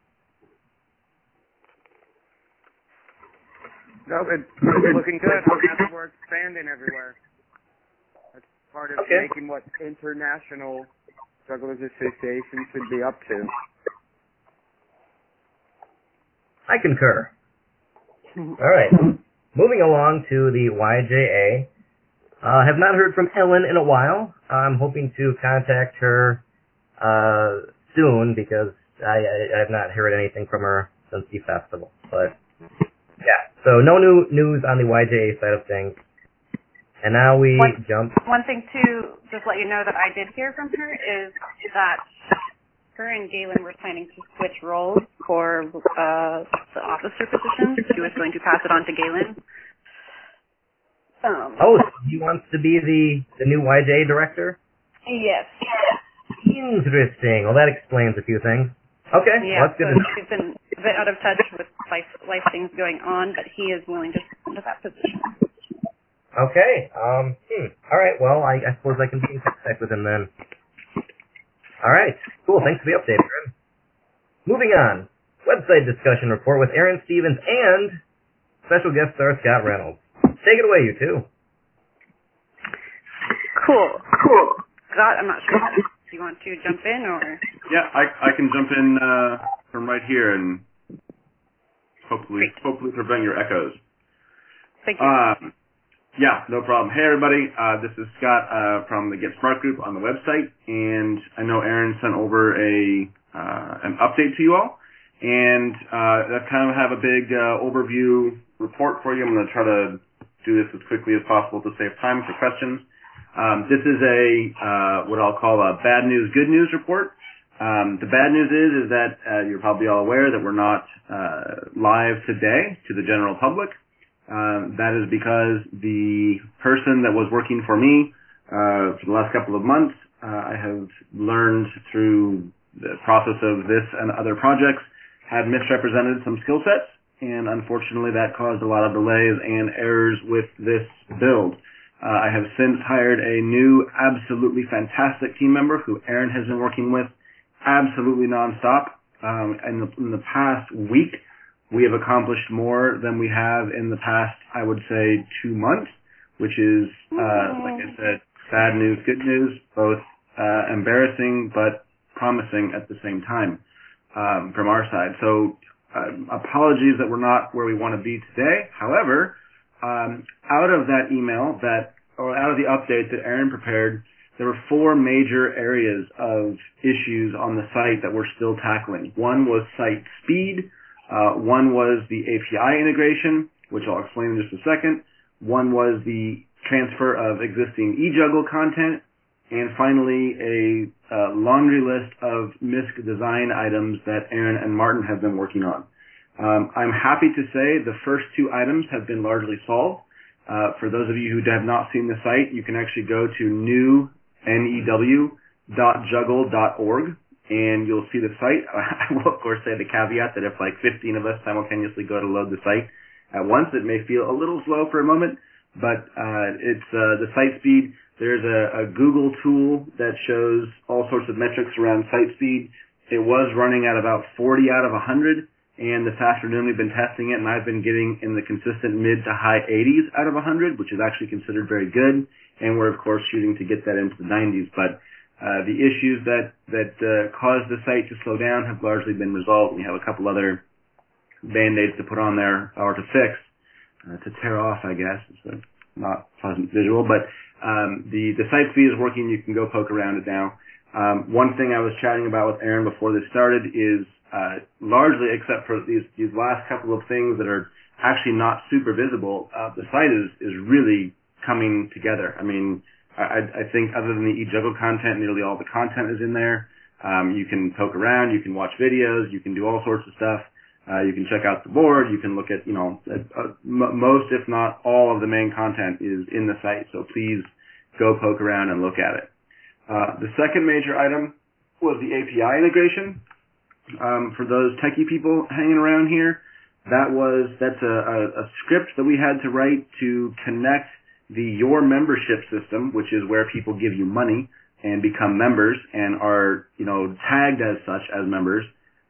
No, it's, it's looking good. I'm happy we're expanding everywhere. That's part of Okay. making what international Jugglers Association should be up to. I concur. All right. Moving along to the Y J A. Uh, have not heard from Ellen in a while. I'm hoping to contact her uh, soon because I, I, I have not heard anything from her since the festival. But yeah, so no new news on the Y J A side of things. And now we One, jump. one thing to just let you know that I did hear from her is that her and Galen were planning to switch roles for uh, the officer position. She was going to pass it on to Galen. Um, Oh, he wants to be the, the new Y J A director? yes. Interesting. Well, that explains a few things. Okay, Yeah, well, that's good so to know. she's been a bit out of touch with life, life things going on, but he is willing to step into that position. Okay. Um. Hmm. All right. Well, I, I suppose I can be in contact with him then. All right. Cool. Thanks for the update, Aaron. Moving on. Website discussion report with Aaron Stevens and special guest star Scott Reynolds. Take it away, you two. Cool. Cool. Scott, I'm not sure if you want to jump in or... Yeah, I, I can jump in uh, from right here and hopefully Great. hopefully prevent your echoes. Thank you. Um, yeah, no problem. Hey, everybody. Uh, this is Scott uh, from the Get Smart group on the website, and I know Aaron sent over a uh, an update to you all, and uh, I kind of have a big uh, overview report for you. I'm going to try to do this as quickly as possible to save time for questions. Um, this is a uh, what I'll call a bad news, good news report. Um, the bad news is is that uh, you're probably all aware that we're not uh, live today to the general public. Uh, that is because the person that was working for me uh, for the last couple of months, uh, I have learned through the process of this and other projects, had misrepresented some skill sets, and unfortunately that caused a lot of delays and errors with this build. Uh, I have since hired a new, absolutely fantastic team member who Aaron has been working with absolutely nonstop. Um, in, the, in the past week, we have accomplished more than we have in the past, I would say, two months, which is, uh, like I said, bad news, good news, both uh, embarrassing but promising at the same time um, from our side. So uh, apologies that we're not where we want to be today. However, Um, out of that email that, or out of the update that Aaron prepared, there were four major areas of issues on the site that we're still tackling. One was site speed. Uh, one was the A P I integration, which I'll explain in just a second. One was the transfer of existing eJuggle content. And finally, a uh, laundry list of M I S C design items that Aaron and Martin have been working on. Um, I'm happy to say the first two items have been largely solved. Uh, for those of you who have not seen the site, you can actually go to new dot juggle dot org and you'll see the site. I will, of course, say the caveat that if like fifteen of us simultaneously go to load the site at once, it may feel a little slow for a moment, but uh, it's uh, the site speed. There's a, a Google tool that shows all sorts of metrics around site speed. It was running at about forty out of one hundred. And this afternoon we've been testing it, and I've been getting in the consistent mid to high eighties out of one hundred, which is actually considered very good. And we're, of course, shooting to get that into the nineties. But uh, the issues that, that uh, caused the site to slow down have largely been resolved. We have a couple other Band-Aids to put on there, or to fix, uh, to tear off, I guess. It's a not pleasant visual. But um, the, the site speed is working. You can go poke around it now. Um, one thing I was chatting about with Aaron before this started is Uh, largely, except for these these last couple of things that are actually not super visible, uh, the site is is really coming together. I mean, I, I think other than the eJuggle content, nearly all the content is in there. Um, you can poke around, you can watch videos, you can do all sorts of stuff. Uh, you can check out the board, you can look at, you know, uh, uh, m- most, if not all, of the main content is in the site. So please go poke around and look at it. Uh, the second major item was the A P I integration. Um, for those techie people hanging around here, that was that's a, a, a script that we had to write to connect the Your Membership system, which is where people give you money and become members and are, you know, tagged as such as members,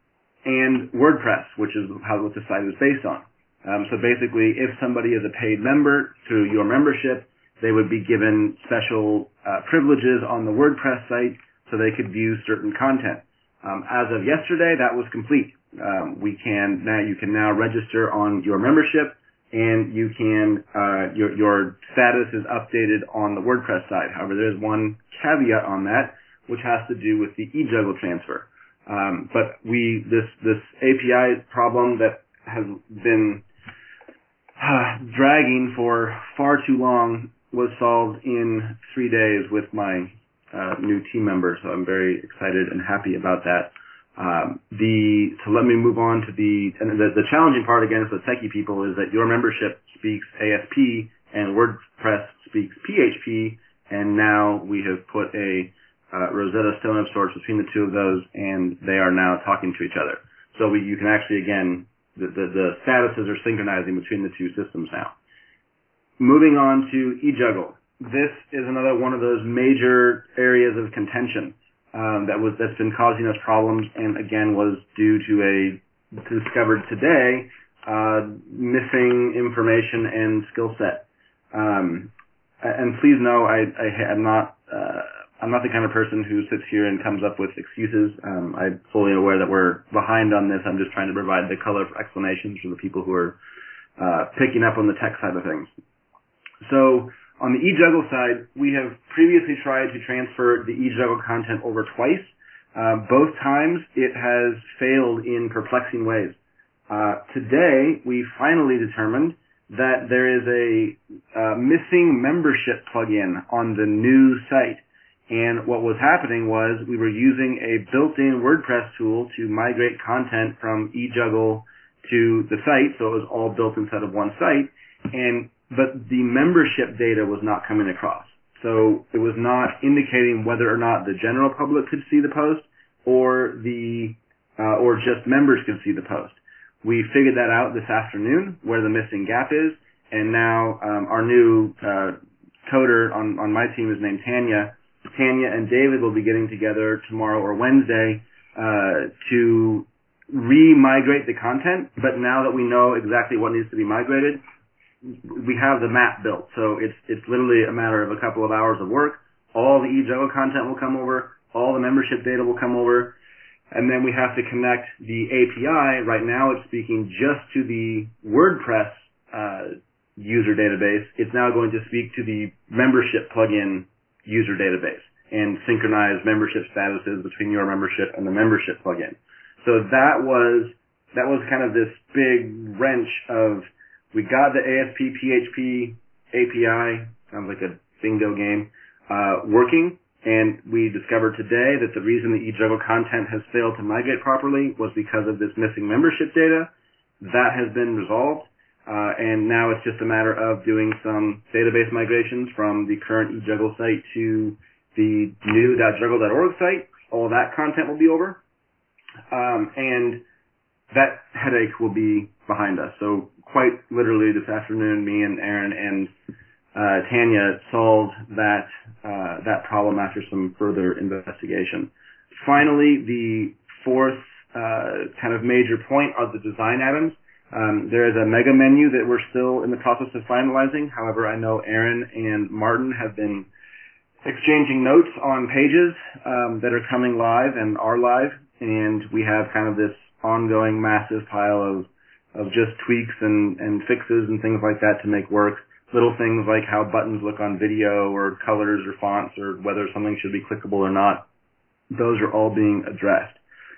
and WordPress, which is how what the site is based on. Um, so basically, if somebody is a paid member through Your Membership, they would be given special uh, privileges on the WordPress site so they could view certain content. Um, as of yesterday, that was complete. Um, we can now you can now register on Your Membership, and you can uh, your your status is updated on the WordPress side. However, there is one caveat on that, which has to do with the eJuggle transfer. Um, but we this this A P I problem that has been uh, dragging for far too long was solved in three days with my Uh, new team member, so I'm very excited and happy about that. Um, the so let me move on to the and the, the challenging part again for the techie people is that Your Membership speaks A S P and WordPress speaks P H P, and now we have put a uh, Rosetta Stone of sorts between the two of those, and they are now talking to each other. So we, you can actually again the, the the statuses are synchronizing between the two systems now. Moving on to eJuggle. This is another one of those major areas of contention um, that was that's been causing us problems, and again was due to a discovered today uh, missing information and skill set. Um, and please know, I, I am not uh, I'm not the kind of person who sits here and comes up with excuses. Um, I'm fully aware that we're behind on this. I'm just trying to provide the color explanations for the people who are uh, picking up on the tech side of things. So on the eJuggle side, we have previously tried to transfer the eJuggle content over twice. Uh, both times it has failed in perplexing ways. Uh, today, we finally determined that there is a uh, missing membership plugin on the new site. And what was happening was we were using a built-in WordPress tool to migrate content from eJuggle to the site, so it was all built inside of one site. And but the membership data was not coming across. So it was not indicating whether or not the general public could see the post or the uh, or just members could see the post. We figured that out this afternoon, where the missing gap is, and now um, our new uh, coder on, on my team is named Tanya. Tanya and David will be getting together tomorrow or Wednesday uh, to re-migrate the content, but now that we know exactly what needs to be migrated, we have the map built. So it's it's literally a matter of a couple of hours of work. All the eJuggle content will come over, all the membership data will come over, and then we have to connect the A P I. Right now it's speaking just to the WordPress uh, user database. It's now going to speak to the membership plugin user database and synchronize membership statuses between your membership and the membership plugin. So that was that was kind of this big wrench of, we got the A S P P H P A P I, sounds like a bingo game, uh, working, and we discovered today that the reason the eJuggle content has failed to migrate properly was because of this missing membership data. That has been resolved. Uh, and now it's just a matter of doing some database migrations from the current eJuggle site to the new .juggle dot org site. All that content will be over. Um, and that headache will be behind us. So quite literally this afternoon, me and Aaron and uh, Tanya solved that, uh, that problem after some further investigation. Finally, the fourth uh, kind of major point are the design items. Um, there is a mega menu that we're still in the process of finalizing. However, I know Aaron and Martin have been exchanging notes on pages um, that are coming live and are live, and we have kind of this ongoing massive pile of of just tweaks and, and fixes and things like that to make work. Little things like how buttons look on video or colors or fonts or whether something should be clickable or not. Those are all being addressed.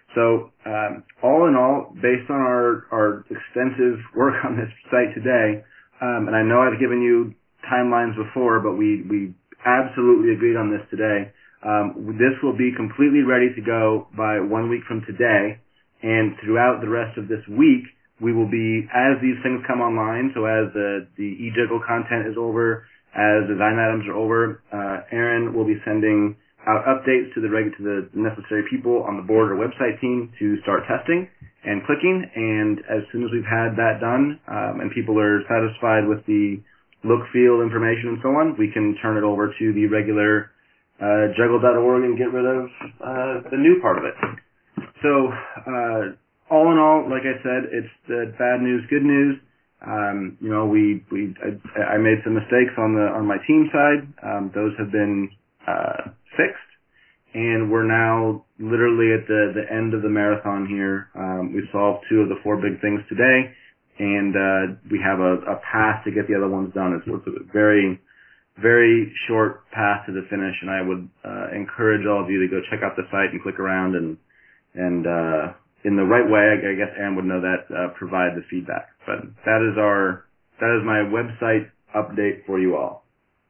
So um, all in all, based on our, our extensive work on this site today, um, and I know I've given you timelines before, but we, we absolutely agreed on this today. Um, this will be completely ready to go by one week from today, and throughout the rest of this week, we will be, as these things come online, so as the, the eJuggle content is over, as design items are over, uh, Aaron will be sending out updates to the reg- to the necessary people on the board or website team to start testing and clicking. And as soon as we've had that done um, and people are satisfied with the look, feel, information, and so on, we can turn it over to the regular uh, juggle dot org and get rid of uh, the new part of it. So uh, all in all, like I said, it's the bad news, good news. Um, you know, we we I, I made some mistakes on the on my team side. Um, those have been uh, fixed, and we're now literally at the, the end of the marathon here. Um, we've solved two of the four big things today, and uh, we have a, a path to get the other ones done. It's, it's a very, very short path to the finish, and I would uh, encourage all of you to go check out the site and click around and, and uh, in the right way, I guess Aaron would know that, uh, provide the feedback. But that is our, that is my website update for you all.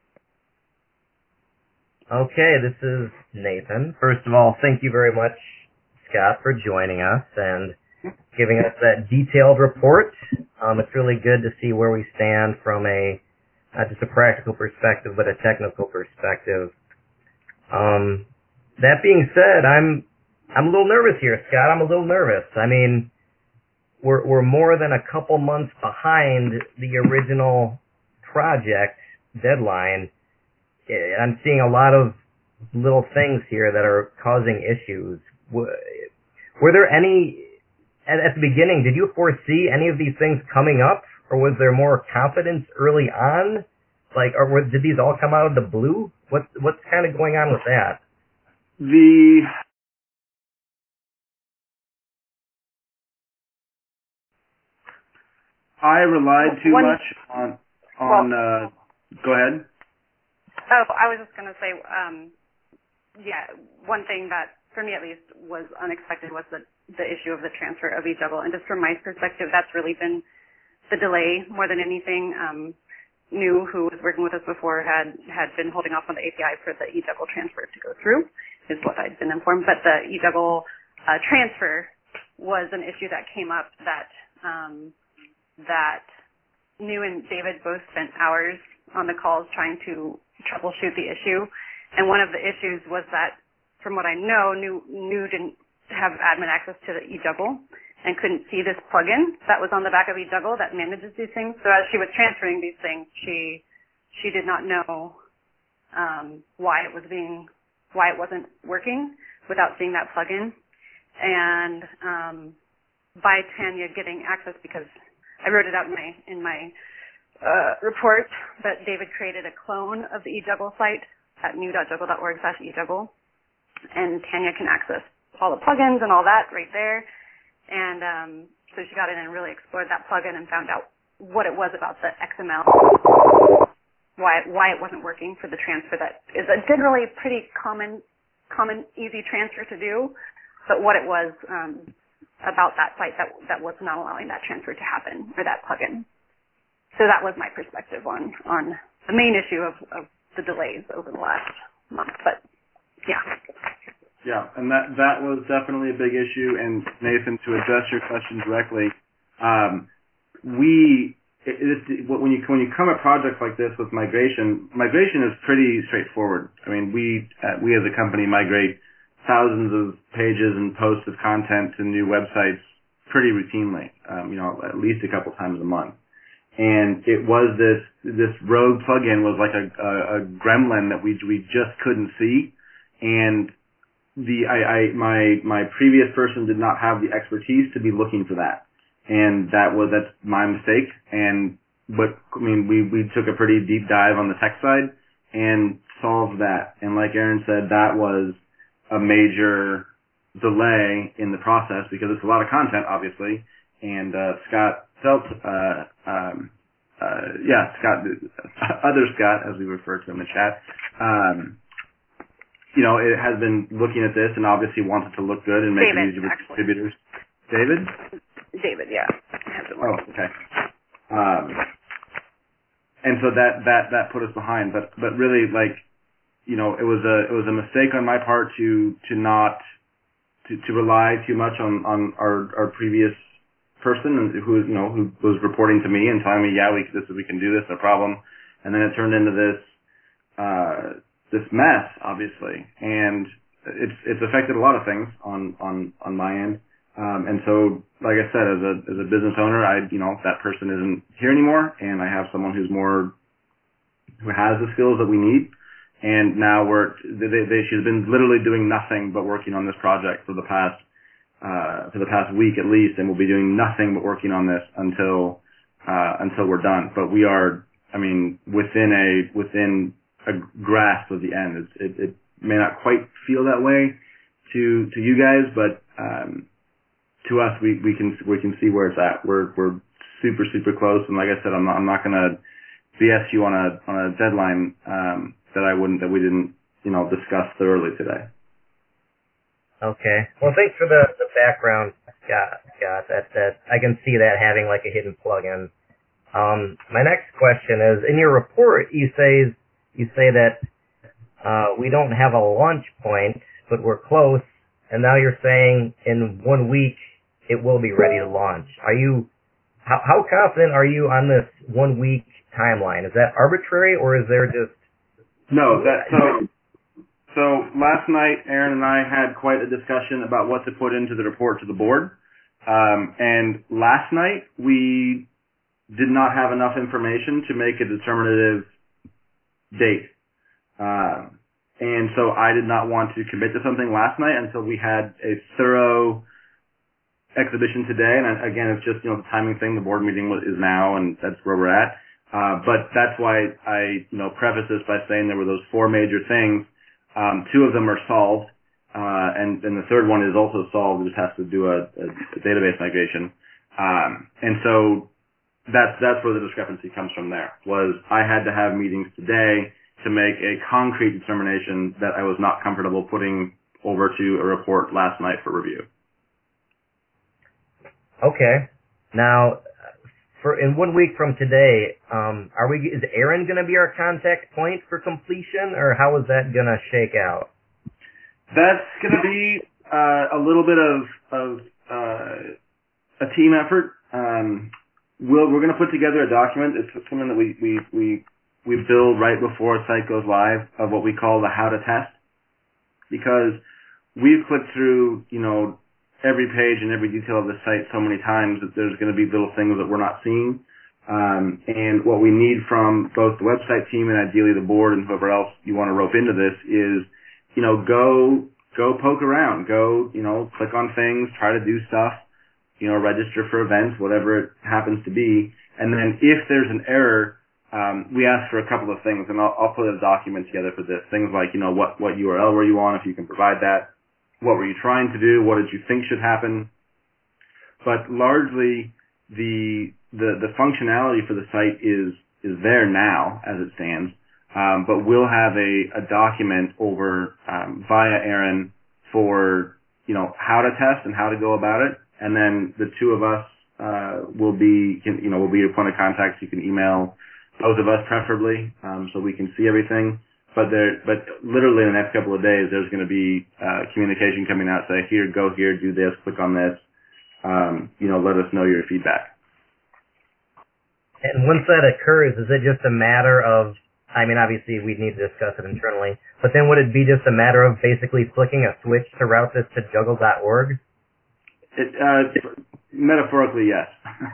Okay, this is Nathan. First of all, thank you very much, Scott, for joining us and giving us that detailed report. Um, it's really good to see where we stand from a, not just a practical perspective, but a technical perspective. Um, that being said, I'm, I'm a little nervous here, Scott. I'm a little nervous. I mean, we're, we're more than a couple months behind the original project deadline. I'm seeing a lot of little things here that are causing issues. Were there any at, at the beginning, did you foresee any of these things coming up, or was there more confidence early on? Like, or were, did these all come out of the blue? What what's kind of going on with that? The I relied too One, much on on. well, uh, go ahead. Oh, I was just going to say, um, yeah, one thing that, for me at least, was unexpected was the, the issue of the transfer of eJuggle. And just from my perspective, that's really been the delay more than anything. Um, New, who was working with us before, had, had been holding off on the A P I for the eJuggle transfer to go through, is what I'd been informed. But the eJuggle uh, transfer was an issue that came up that um, that New and David both spent hours on the calls trying to troubleshoot the issue. And one of the issues was that, from what I know, New, New didn't have admin access to the eJuggle and couldn't see this plugin that was on the back of eJuggle that manages these things. So as she was transferring these things, she she did not know um, why it was being why it wasn't working without seeing that plugin. And um, by Tanya getting access, because I wrote it out in my in my uh, report, but David created a clone of the eJuggle site at new dot juggle dot org slash eJuggle, and Tanya can access all the plugins and all that right there. And um, so she got in and really explored that plugin and found out what it was about the X M L, why why it wasn't working for the transfer that is a generally pretty common, common easy transfer to do, but what it was um, about that site that that was not allowing that transfer to happen, or that plugin. So that was my perspective on on the main issue of, of the delays over the last month. But yeah. Yeah, and that that was definitely a big issue. And Nathan, to address your question directly, um, we it, it, when you when you come at projects like this with migration, migration is pretty straightforward. I mean, we uh, we as a company migrate thousands of pages and posts of content to new websites pretty routinely. Um, you know, at least a couple times a month. And it was this this rogue plugin was like a, a, a gremlin that we we just couldn't see, and the I, I my my previous person did not have the expertise to be looking for that, and that was that's my mistake. And but I mean we we took a pretty deep dive on the tech side and solved that. And like Aaron said, that was a major delay in the process because it's a lot of content, obviously. And uh, Scott felt uh, um, uh, yeah Scott other Scott as we refer to him in the chat. Um, You know, it has been looking at this and obviously wants it to look good and make David, it easy for actually. distributors. David? David, yeah. Oh, okay. Um, and so that, that, that put us behind. But, but really, like, you know, it was a, it was a mistake on my part to, to not, to, to rely too much on, on our, our previous person who, you know, who was reporting to me and telling me, yeah, we, this, we can do this, no problem. And then it turned into this, uh, this mess, obviously, and it's it's affected a lot of things on on on my end. Um, and so, like I said, as a as a business owner, I you know that person isn't here anymore, and I have someone who's more who has the skills that we need. And now we're they, they she's been literally doing nothing but working on this project for the past uh, for the past week at least, and we'll be doing nothing but working on this until uh, until we're done. But we are, I mean, within a within a grasp of the end. It's, it, it may not quite feel that way to to you guys, but um, to us, we, we can we can see where it's at. We're we're super super close, and like I said, I'm not I'm not gonna B S you on a on a deadline um, that I wouldn't that we didn't you know discuss thoroughly today. Okay. Well, thanks for the, the background, Scott. Scott, that that I can see that having like a hidden plugin. Um, my next question is, in your report, you say you say that uh, we don't have a launch point, but we're close, and now you're saying in one week it will be ready to launch. Are you how, how confident are you on this one week timeline? Is that arbitrary, or is there just no? That so so last night, Aaron and I had quite a discussion about what to put into the report to the board, um, and last night we did not have enough information to make a determinative date. Uh, and so I did not want to commit to something last night until we had a thorough exhibition today, and again, it's just, you know, the timing thing. The board meeting is now, and that's where we're at. Uh, but that's why I, you know, preface this by saying there were those four major things. Um, two of them are solved, uh, and, and the third one is also solved. It just has to do a, a, a database migration. Um, and so that's, that's where the discrepancy comes from there, was I had to have meetings today to make a concrete determination that I was not comfortable putting over to a report last night for review. Okay. Now, for in one week from today, um, are we? Is Aaron going to be our contact point for completion, or how is that going to shake out? That's going to be uh, a little bit of of uh, a team effort. Um, we'll, we're going to put together a document. It's something that we we we we build right before a site goes live of what we call the how to test, because we've clicked through, you know, every page and every detail of the site so many times that there's going to be little things that we're not seeing. Um, and what we need from both the website team and ideally the board and whoever else you want to rope into this is, you know, go, go poke around, go, you know, click on things, try to do stuff, you know, register for events, whatever it happens to be. And then if there's an error, um, we ask for a couple of things, and I'll, I'll put a document together for this. Things like, you know, what, what U R L were you on, if you can provide that. What were you trying to do? What did you think should happen? But largely, the the, the functionality for the site is is there now as it stands. Um, but we'll have a, a document over um, via Aaron for, you know, how to test and how to go about it. And then the two of us uh, will be, can, you know, will be your point of contact. You can email both of us preferably, um, so we can see everything. But there, but literally in the next couple of days, there's going to be uh, communication coming out, say, here, go here, do this, click on this. Um, you know, let us know your feedback. And once that occurs, is it just a matter of, I mean, obviously we'd need to discuss it internally, but then would it be just a matter of basically flicking a switch to route this to juggle dot org? It, uh, metaphorically, yes.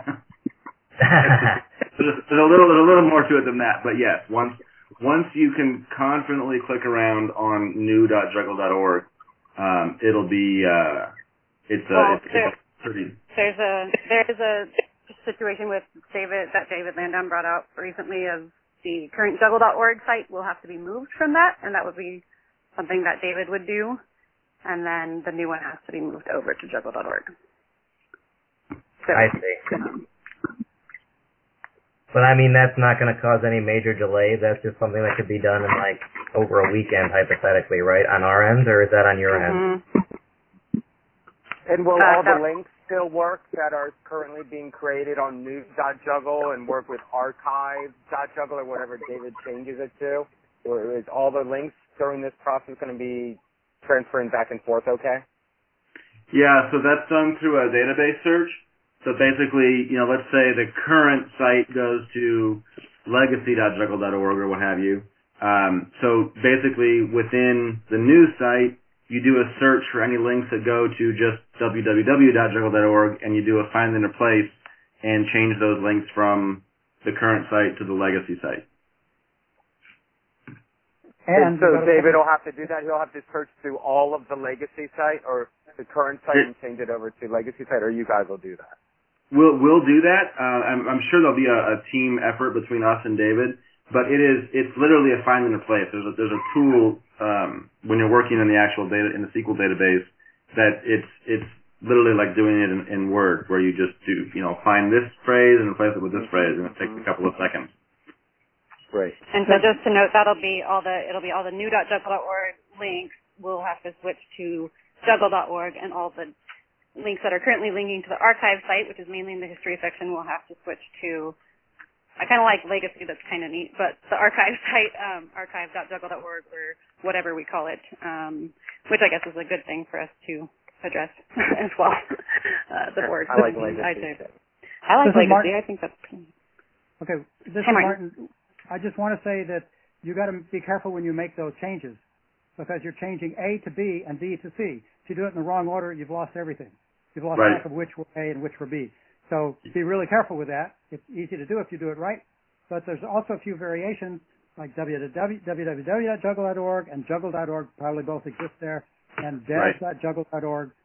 there's, there's a little, there's a little more to it than that, but yes, once. Once you can confidently click around on new dot juggle dot org, um, it'll be uh, it's, uh, well, it's, there, it's pretty. There's a there's a situation with David that David Landon brought out recently of the current juggle dot org site will have to be moved from that, and that would be something that David would do, and then the new one has to be moved over to juggle dot org. So, I see. Um, But I mean, that's not going to cause any major delay. That's just something that could be done in like over a weekend, hypothetically, right? On our end, or is that on your mm-hmm. end? And will uh, all the links still work that are currently being created on news dot juggle and work with archive dot juggle or whatever David changes it to? Or is all the links during this process going to be transferring back and forth okay? Yeah, so that's done through a database search. So basically, you know, let's say the current site goes to legacy dot juggle dot org or what have you. Um, so basically, within the new site, you do a search for any links that go to just w w w dot juggle dot org, and you do a find and replace and change those links from the current site to the legacy site. And, and so David will have to do that? He'll have to search through all of the legacy site or the current site and change it over to legacy site, or you guys will do that? We'll we'll do that. Uh, I'm, I'm sure there'll be a, a team effort between us and David, but it is it's literally a find and replace. There's a there's a tool um, when you're working in the actual data in the S Q L database that it's it's literally like doing it in, in Word, where you just do you know find this phrase and replace it with this phrase, and it takes a couple of seconds. Great. And so just to note, that'll be all the it'll be all the new dot juggle dot org links. We'll have to switch to juggle dot org, and all the links that are currently linking to the archive site, which is mainly in the history section, we'll have to switch to, I kind of like legacy, that's kind of neat, but the archive site, um, archive dot juggle dot org or whatever we call it, um, which I guess is a good thing for us to address as well, uh, the board. I like legacy. I, I like this legacy. I think that's pretty. Okay, this hey, is Martin. Martin. I just want to say that you got to be careful when you make those changes, because you're changing A to B and B to C. If you do it in the wrong order, you've lost everything. You've lost Right. track of which were A and which were B. So be really careful with that. It's easy to do if you do it right, but there's also a few variations like w w w dot juggle dot org and juggle dot org probably both exist there, and dev dot juggle dot org.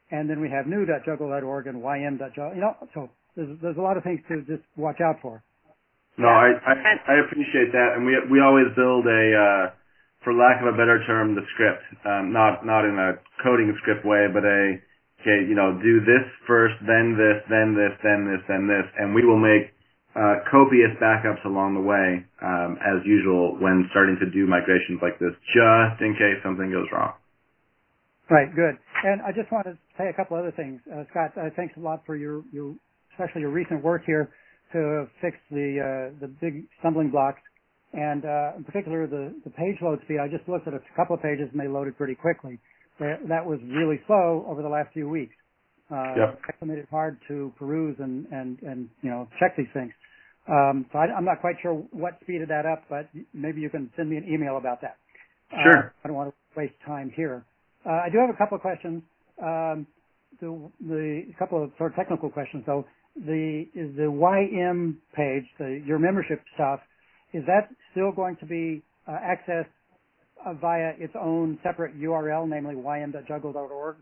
and then we have new dot juggle dot org and y m dot juggle. You know, so there's there's a lot of things to just watch out for. No, I I, I appreciate that, and we we always build a, uh, for lack of a better term, the script. Um, not not in a coding script way, but a okay, you know, do this first, then this, then this, then this, then this, and we will make uh, copious backups along the way, um, as usual, when starting to do migrations like this, just in case something goes wrong. Right, good. And I just want to say a couple other things. Uh, Scott, uh, thanks a lot for your, your, especially your recent work here to fix the, uh, the big stumbling blocks. And, uh, in particular, the, the page load speed. I just looked at a couple of pages and they loaded pretty quickly. That, that was really slow over the last few weeks. Uh, yep. It made it hard to peruse and, and, and, you know, check these things. Um, so I, I'm not quite sure what speeded that up, but maybe you can send me an email about that. Sure. Uh, I don't want to waste time here. Uh, I do have a couple of questions. Um, the, the a couple of sort of technical questions, though. The is the Y M page, the, your membership stuff, is that still going to be uh, accessed uh, via its own separate U R L, namely y m dot juggle dot org?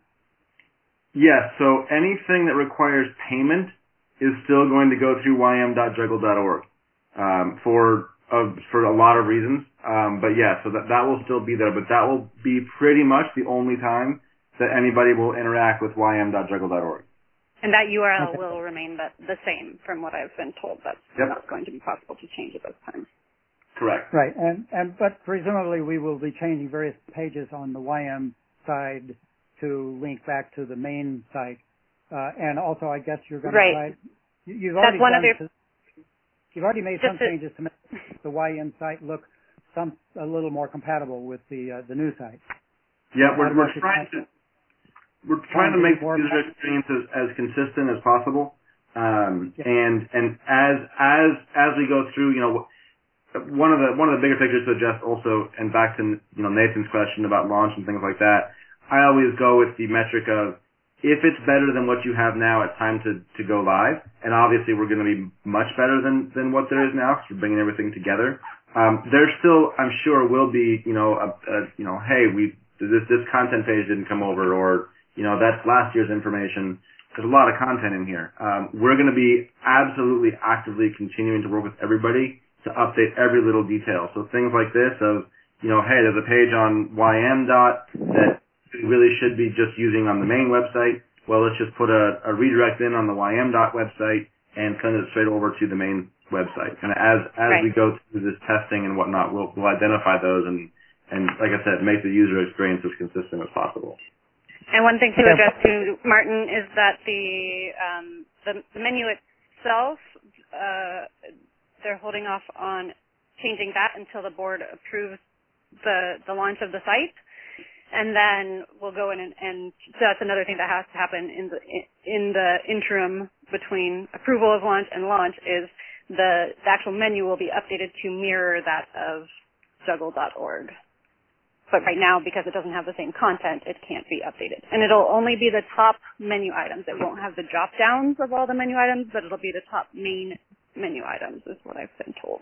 Yes. So anything that requires payment is still going to go through y m dot juggle dot org um, for uh, for a lot of reasons. Um, but yeah, so that that will still be there, but that will be pretty much the only time that anybody will interact with y m dot juggle dot org. And that U R L Okay. will remain the, the same from what I've been told. That's Yep. not going to be possible to change at this time. Correct. Right, and and but presumably we will be changing various pages on the Y M side to link back to the main site, uh, and also I guess you're going Right. to try. you- You've That's already one done. of the. To, you've already made Just some to, changes to make the Y M site look some a little more compatible with the uh, the new site. Yeah, I we're don't know we're if you trying can- to we're trying trying to to make do the more user experience as, as consistent as possible. Um, Yeah. and and as as as we go through, you know, one of the one of the bigger pictures to address also, and back to you know Nathan's question about launch and things like that. I always go with the metric of if it's better than what you have now, it's time to to go live. And obviously, we're going to be much better than than what there is now because we're bringing everything together. Um, there still, I'm sure, will be you know a, a you know hey we this this content page didn't come over, or you know that's last year's information. There's a lot of content in here. Um, we're going to be absolutely actively continuing to work with everybody to update every little detail. So things like this of, you know, hey, there's a page on Y M dot that we really should be just using on the main website. Well, let's just put a, a redirect in on the Y M dot website and send it straight over to the main website. And as as Right. we go through this testing and whatnot, we'll, we'll identify those and, and, like I said, make the user experience as consistent as possible. and one thing to address to Martin is that the um, the, the menu itself, uh, they're holding off on changing that until the board approves the the launch of the site, and then we'll go in and, and so that's another thing that has to happen in the in the interim between approval of launch and launch is the, the actual menu will be updated to mirror that of juggle dot org. But right now, because it doesn't have the same content, it can't be updated. And it'll only be the top menu items. It won't have the drop-downs of all the menu items, but it'll be the top main menu items is what I've been told.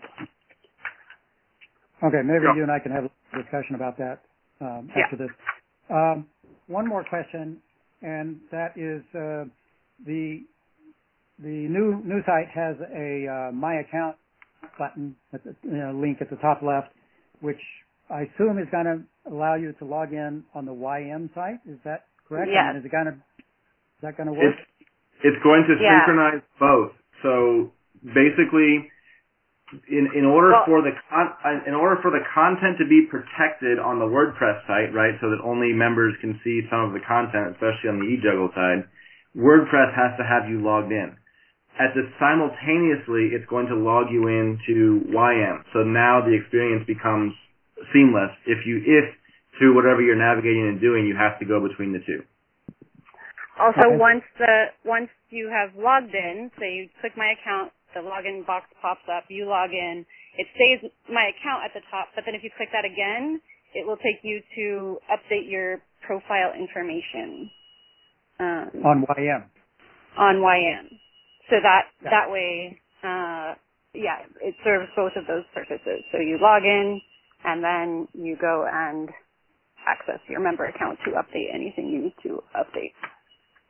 Okay, maybe Yeah. you and I can have a discussion about that um, Yeah. after this. Um, one more question, and that is uh, the the new new site has a uh, My Account button, at the, you know, link at the top left, which I assume is going to allow you to log in on the Y M site. Is that correct? Yes. I mean, is it going to is that going to work? It's, it's going to Yeah. synchronize both. So basically, in in order Well- for the con- uh, in order for the content to be protected on the WordPress site, right, so that only members can see some of the content, especially on the eJuggle side, WordPress has to have you logged in. At the simultaneously, it's going to log you into Y M. So now the experience becomes seamless. If you if through whatever you're navigating and doing, you have to go between the two. Also, Okay. once the once you have logged in, so you click My Account, the login box pops up, you log in, it says My Account at the top, but then if you click that again, it will take you to update your profile information um, On Y M. on Y M. So that Yeah. that way, uh, yeah, it serves both of those purposes. So you log in, and then you go and access your member account to update anything you need to update.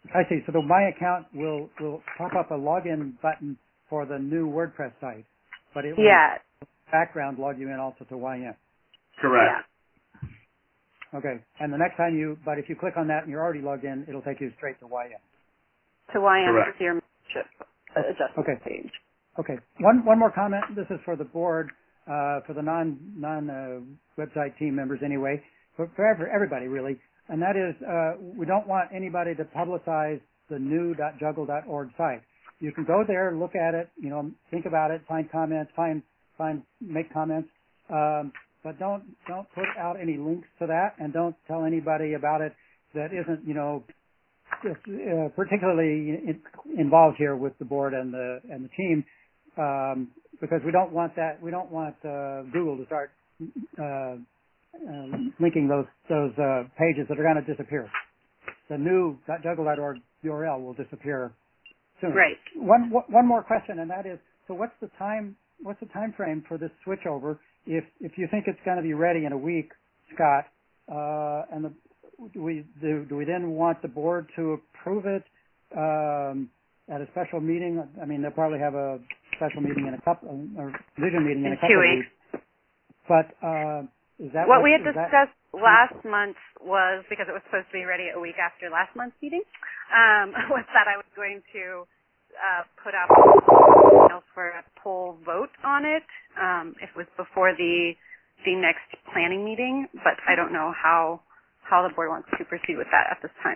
I see. So the My Account will will pop up a login button for the new WordPress site, but it will Yeah. background log you in also to Y M. Correct. Yeah. Okay. And the next time you, but if you click on that and you're already logged in, it'll take you straight to Y M. To Y M Correct. to your membership adjustment Okay. page. Okay. One one more comment. This is for the board, uh, for the non non uh, website team members anyway, for, for every, everybody really, and that is uh, we don't want anybody to publicize the new .juggle dot org site. You can go there, look at it, you know, think about it, find comments, find find make comments, um, but don't don't put out any links to that, and don't tell anybody about it that isn't, you know, uh, particularly in, involved here with the board and the and the team, um, because we don't want that. We don't want uh, Google to start uh, uh, linking those those uh, pages that are going to disappear. The new .juggle dot org U R L will disappear soon. Right. One one more question, and that is: so what's the time? What's the time frame for this switchover? If if you think it's going to be ready in a week, Scott, uh, and the Do we do, do we then want the board to approve it um, at a special meeting? I mean, they'll probably have a special meeting in a couple, or vision meeting in, In a couple two of weeks. weeks. But uh, is that What what we had is that- discussed last month was, because it was supposed to be ready a week after last month's meeting, um, was that I was going to uh, put up for a poll vote on it. Um, it was before the the next planning meeting, but I don't know how how the board wants to proceed with that at this time.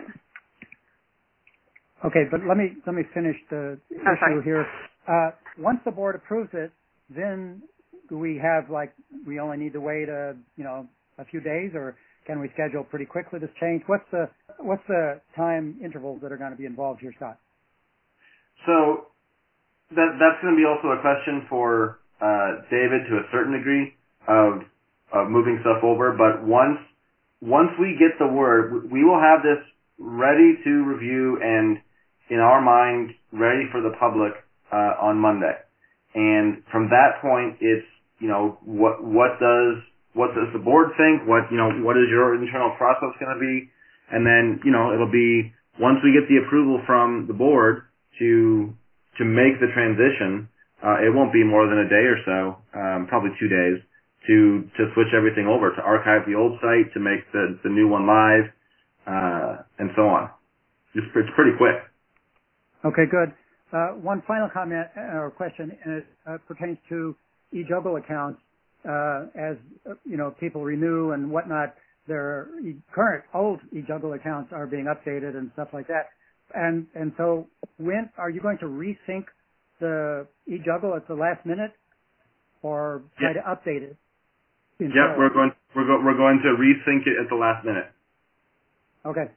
Okay, but let me let me finish the Oh, issue sorry. here. Uh, once the board approves it, then do we have like we only need to wait a you know a few days, or can we schedule pretty quickly this change? What's the what's the time intervals that are going to be involved here, Scott? So that that's going to be also a question for uh, David to a certain degree of of moving stuff over. But once once we get the word, we will have this ready to review and in our mind ready for the public uh, on Monday. And from that point, it's you know what what does what does the board think? What you know what is your internal process going to be? And then you know it'll be once we get the approval from the board to to make the transition, uh, it won't be more than a day or so, um, probably two days, to to switch everything over, to archive the old site, to make the the new one live, uh, and so on. It's, it's pretty quick. Okay, good. Uh, one final comment uh, or question, and it uh, pertains to eJuggle accounts. Uh, as uh, you know, people renew and whatnot, their e- current old eJuggle accounts are being updated and stuff like that. And and so, when are you going to resync the eJuggle at the last minute, or try Yep. to update it? Yep, we're going we're go, we're going to resync it at the last minute. Okay.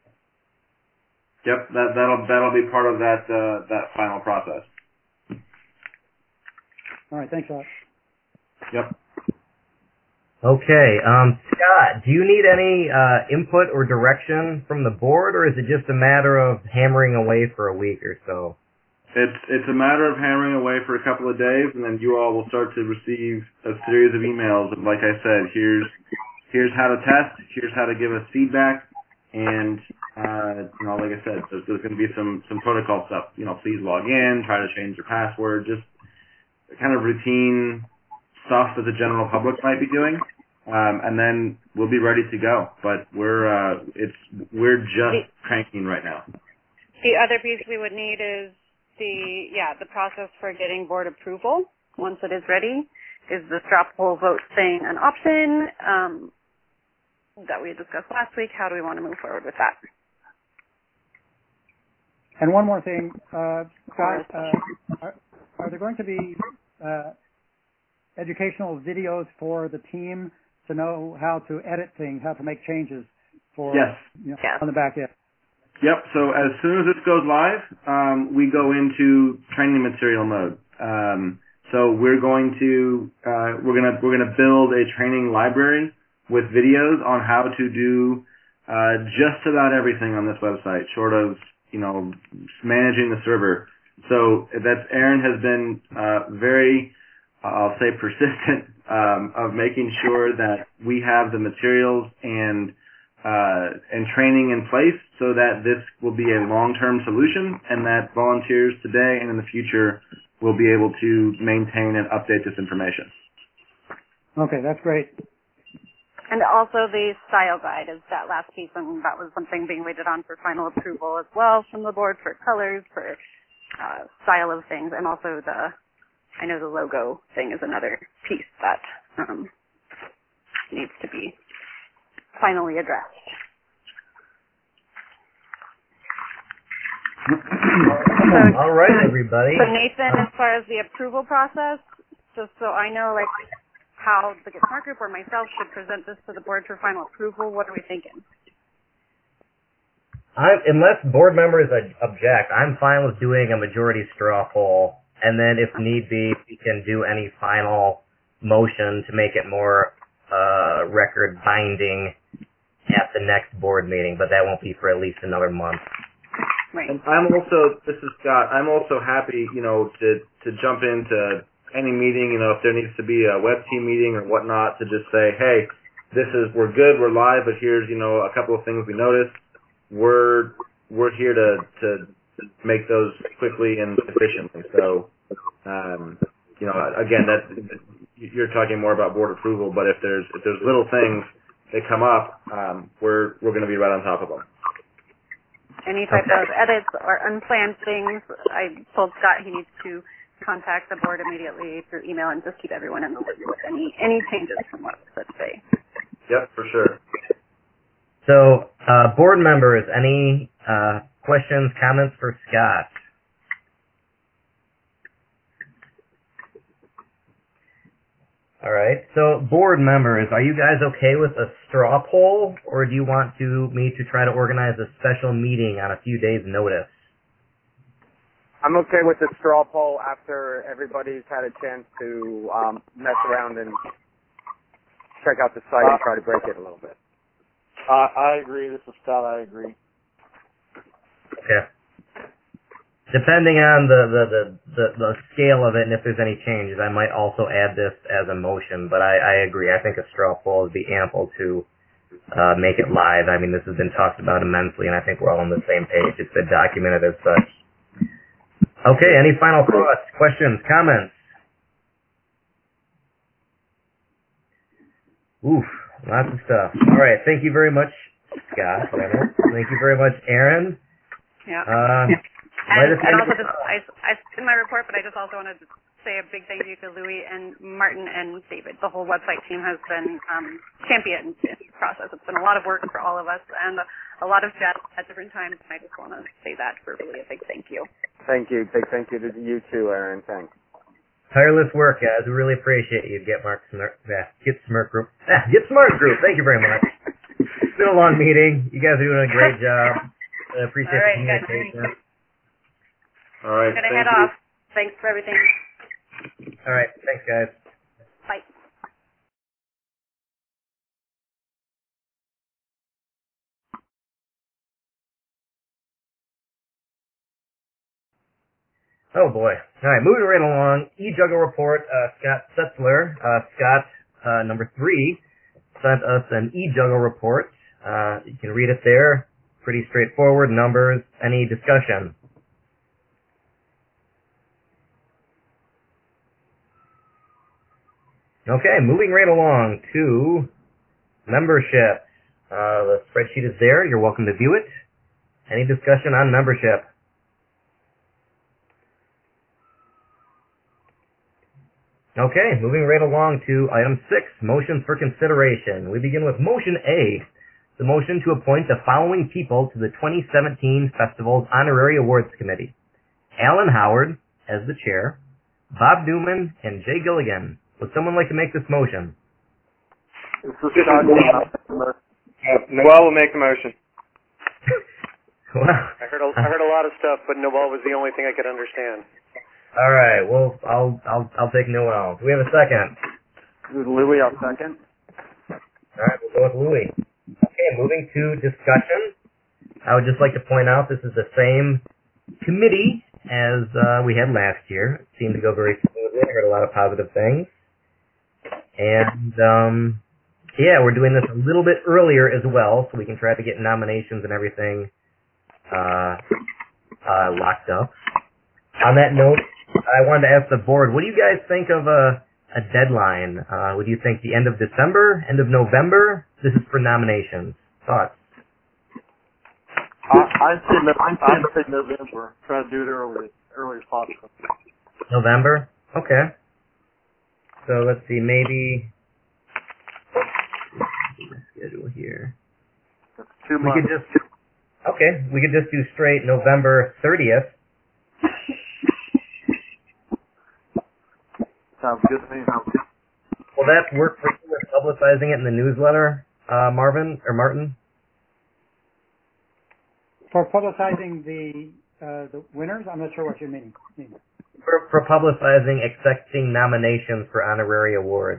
Yep, that that'll that'll be part of that uh, that final process. All right. Thanks a lot. Yep. Okay, um, Scott, do you need any uh, input or direction from the board, or is it just a matter of hammering away for a week or so? It's it's a matter of hammering away for a couple of days, and then you all will start to receive a series of emails of, like I said, here's here's how to test, here's how to give us feedback, and uh, you know, like I said, there's, there's going to be some some protocol stuff. You know, please log in, try to change your password, just kind of routine stuff that the general public might be doing. Um, and then we'll be ready to go. But we're uh, it's we're just cranking right now. The other piece we would need is the yeah the process for getting board approval. Once it is ready, is the straw poll vote thing an option um, that we discussed last week? How do we want to move forward with that? And one more thing, uh, Scott, uh, are, are there going to be uh, educational videos for the team to know how to edit things, how to make changes for Yes. you know, Yes. on the back end? Yep. So as soon as this goes live, um, we go into training material mode. Um, so we're going to uh, we're gonna we're gonna build a training library with videos on how to do uh, just about everything on this website, short of you know managing the server. So that's Aaron has been uh, very I'll say persistent um, of making sure that we have the materials and uh, and training in place so that this will be a long-term solution and that volunteers today and in the future will be able to maintain and update this information. Okay, that's great. And also the style guide is that last piece, and that was something being waited on for final approval as well from the board for colors, for uh, style of things, and also the, I know the logo thing is another piece that um, needs to be finally addressed. So, all right, everybody. So Nathan, as far as the approval process, just so I know, like, how the Get Smart Group or myself should present this to the board for final approval, what are we thinking? I, unless board members object, I'm fine with doing a majority straw poll, and then if need be, we can do any final motion to make it more uh, record binding at the next board meeting, but that won't be for at least another month. Right. And I'm also, this is Scott, I'm also happy, you know, to, to jump into any meeting, you know, if there needs to be a web team meeting or whatnot, to just say, hey, this is, we're good, we're live, but here's, you know, a couple of things we noticed. We're, we're here to, to make those quickly and efficiently. So, um, you know, again, that, you're talking more about board approval, but if there's, if there's little things that come up, um, we're, we're going to be right on top of them. Any type of edits or unplanned things, I told Scott he needs to contact the board immediately through email and just keep everyone in the loop with any any changes from what was said today. Yep, for sure. So, uh, board members, any uh, questions, comments for Scott? All right. So, board members, are you guys okay with a straw poll, or do you want to me to try to organize a special meeting on a few days' notice? I'm okay with the straw poll after everybody's had a chance to um, mess around and check out the site and try to break it a little bit. Uh, I agree. This is Scott. I agree. Okay. Depending on the, the, the, the, the scale of it and if there's any changes, I might also add this as a motion, but I, I agree. I think a straw poll would be ample to uh, make it live. I mean, this has been talked about immensely, and I think we're all on the same page. It's been documented as such. Okay, any final thoughts, questions, comments? Oof, lots of stuff. All right, thank you very much, Scott. Thank you very much, Aaron. Yeah. Uh, and, and also, just, I, I in my report, but I just also wanted to say a big thank you to Louis and Martin and David. The whole website team has been um, championed in this process. It's been a lot of work for all of us and a lot of chat at different times. And I just want to say that verbally, a big thank you. Thank you. Big thank you to you too, Aaron. Thanks. Tireless work, guys. We really appreciate you. Get Mark Smart, yeah, Get Smart Group. Ah, Get Smart Group. Thank you very much. It's been a long meeting. You guys are doing a great job. I appreciate all right, the communication. Guys. All right. I'm gonna thank head you. off. Thanks for everything. All right. Thanks, guys. Bye. Oh boy. All right, moving right along. E-Juggle report. Uh, Scott Setzler, uh, Scott uh, number three, sent us an E-Juggle report. Uh, you can read it there. Pretty straightforward. Numbers. Any discussion? Okay, moving right along to membership. Uh, the spreadsheet is there. You're welcome to view it. Any discussion on membership? Okay, moving right along to item six, motions for consideration. We begin with motion A, the motion to appoint the following people to the twenty seventeen Festival's Honorary Awards Committee. Alan Howard as the chair, Bob Newman, and Jay Gilligan. Would someone like to make this motion? This is Scott. Uh, Noel will make the motion. Well, I heard a, I heard a lot of stuff, but Noel was the only thing I could understand. all right, well, I'll I'll I'll take Noel. Do we have a second? This is Louis. I'll second. All right, we'll go with Louis. Okay, moving to discussion. I would just like to point out this is the same committee as uh, we had last year. It seemed to go very smoothly. I heard a lot of positive things. And um, yeah, we're doing this a little bit earlier as well, so we can try to get nominations and everything uh, uh, locked up. On that note, I wanted to ask the board, what do you guys think of a, a deadline? Uh, would you think the end of December, end of November? This is for nominations. Thoughts? I, I'd say no, I'd say November. Try to do it early, early as possible. November? Okay. So let's see, maybe schedule here. That's two We months. could just okay, we could just do straight November thirtieth. Sounds good to me. Will that work for you with publicizing it in the newsletter, uh, Marvin or Martin? For publicizing the uh, the winners, I'm not sure what you mean. mean. For, for publicizing accepting nominations for honorary awards.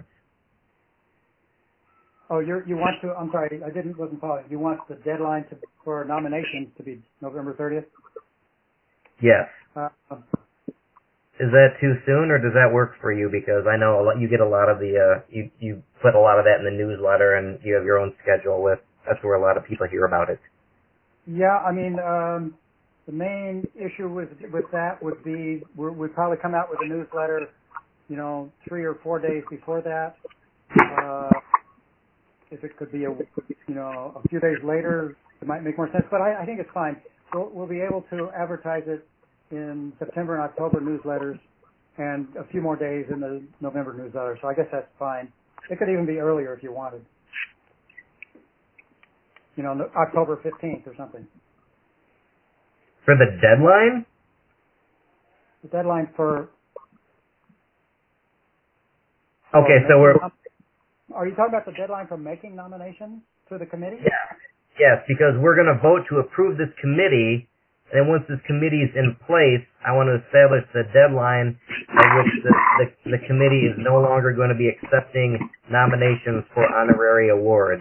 Oh, you you want to? I'm sorry, I didn't wasn't following. You want the deadline to for nominations to be November thirtieth? Yes. Uh, Is that too soon, or does that work for you? Because I know a lot, you get a lot of the uh, you you put a lot of that in the newsletter, and you have your own schedule with. That's where a lot of people hear about it. yeah, I mean, um, the main issue with with that would be we're, we'd probably come out with a newsletter, you know, three or four days before that. Uh, if it could be a you know a few days later, it might make more sense. But I, I think it's fine. We'll, we'll be able to advertise it in September and October newsletters, and a few more days in the November newsletter. So I guess that's fine. It could even be earlier if you wanted. You know, no- October fifteenth or something. For the deadline? The deadline for. Okay, for so we're making- Are you talking about the deadline for making nominations to the committee? yeah, yes, because we're going to vote to approve this committee. And once this committee is in place, I want to establish the deadline at which the, the, the committee is no longer going to be accepting nominations for honorary awards.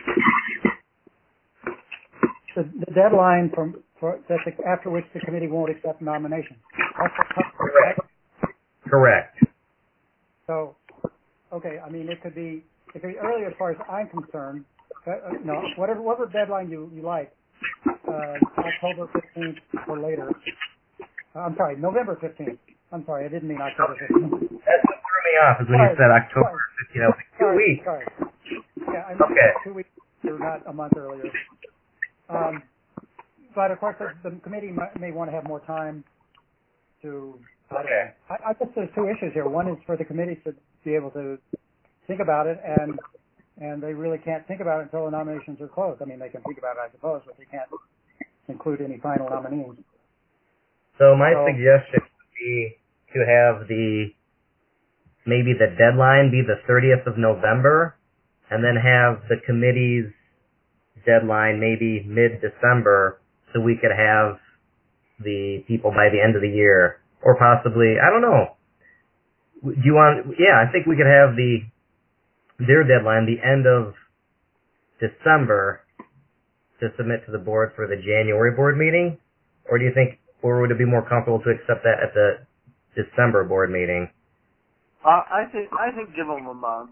The, the deadline from for that the, after which the committee won't accept nominations. That's the cut, Correct. right? Correct. So, okay, I mean it could be it could be early as far as I'm concerned. Uh, no, whatever whatever deadline you you like. Uh, October fifteenth or later. Uh, I'm sorry, November fifteenth. I'm sorry, I didn't mean October fifteenth. That's what threw me off is when Sorry, you said October sorry. fifteenth. I was like, two Sorry, weeks. sorry. Yeah, I meant Okay. two weeks or not a month earlier. Um, but of course, the, the committee may, may want to have more time to. I don't Okay. know. I, I guess there's two issues here. One is for the committee to be able to think about it, and and they really can't think about it until the nominations are closed. I mean, they can think about it, I suppose, but they can't include any final nominees. So my So- suggestion would be to have the maybe the deadline be the thirtieth of November, and then have the committee's deadline maybe mid-December, so we could have the people by the end of the year, or possibly I don't know. Do you want? Yeah, I think we could have the their deadline the end of December to submit to the board for the January board meeting, or do you think, or would it be more comfortable to accept that at the December board meeting? Uh, I think I think give them a month.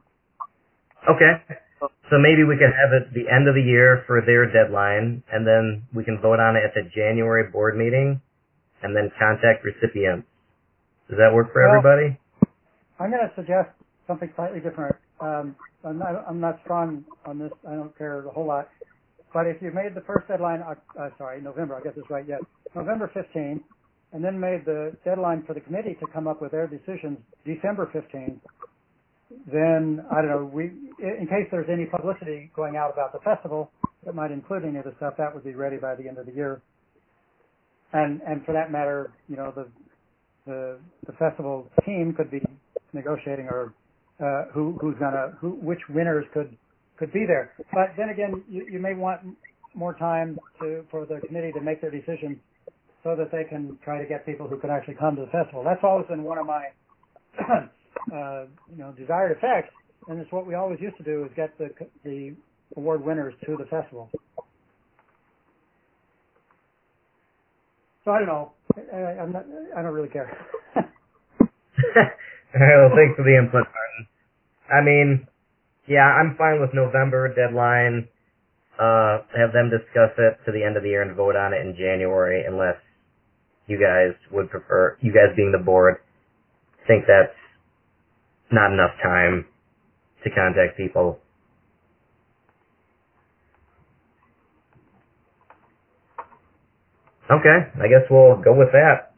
Okay. So maybe we could have it the end of the year for their deadline, and then we can vote on it at the January board meeting, and then contact recipients. Does that work for Well, everybody? I'm going to suggest something slightly different. Um, I'm not, I'm not strong on this. I don't care a whole lot. But if you made the first deadline, uh, uh, sorry, November, I'll get this right yet, November fifteenth, and then made the deadline for the committee to come up with their decisions December fifteenth, then, I don't know, we, in case there's any publicity going out about the festival that might include any of the stuff, that would be ready by the end of the year. And, and for that matter, you know, the, the, the festival team could be negotiating or, uh, who, who's gonna, who, which winners could, could be there. But then again, you, you may want more time to, for the committee to make their decisions so that they can try to get people who can actually come to the festival. That's always been one of my, uh, you know, desired effects, and it's what we always used to do is get the, the award winners to the festival. So I don't know. I, I'm not, I don't really care. Well, thanks for the input, Martin. I mean, Yeah, I'm fine with November deadline. Uh, have them discuss it to the end of the year and vote on it in January, unless you guys would prefer, you guys being the board, think that's not enough time to contact people. Okay, I guess we'll go with that.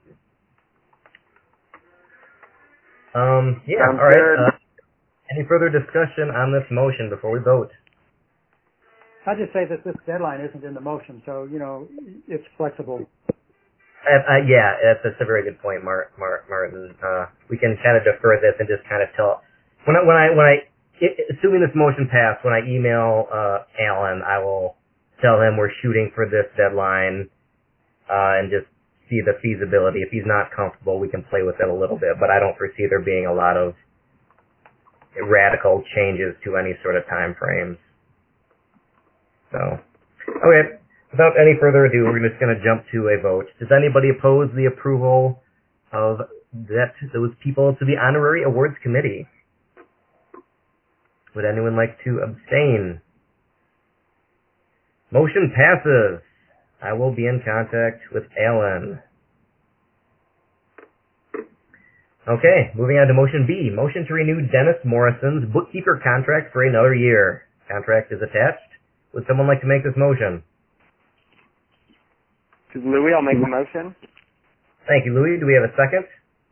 Um, yeah, Sounds all right. good. Uh, any further discussion on this motion before we vote? I'll just say that this deadline isn't in the motion, so, you know, it's flexible. Uh, uh, yeah, that's, that's a very good point, Mar- Mar- Martin. Uh, we can kind of defer this and just kind of tell. When I, when I, when I, I assuming this motion passed, when I email uh, Alan, I will tell him we're shooting for this deadline uh, and just see the feasibility. If he's not comfortable, we can play with it a little bit, but I don't foresee there being a lot of radical changes to any sort of time frames. So, okay. Without any further ado, we're just going to jump to a vote. Does anybody oppose the approval of that those people to the Honorary Awards Committee? Would anyone like to abstain? Motion passes. I will be in contact with Alan. Okay, moving on to motion B. Motion to renew Dennis Morrison's bookkeeper contract for another year. Contract is attached. Would someone like to make this motion? Louis, I'll make the motion. Thank you, Louis. Do we have a second?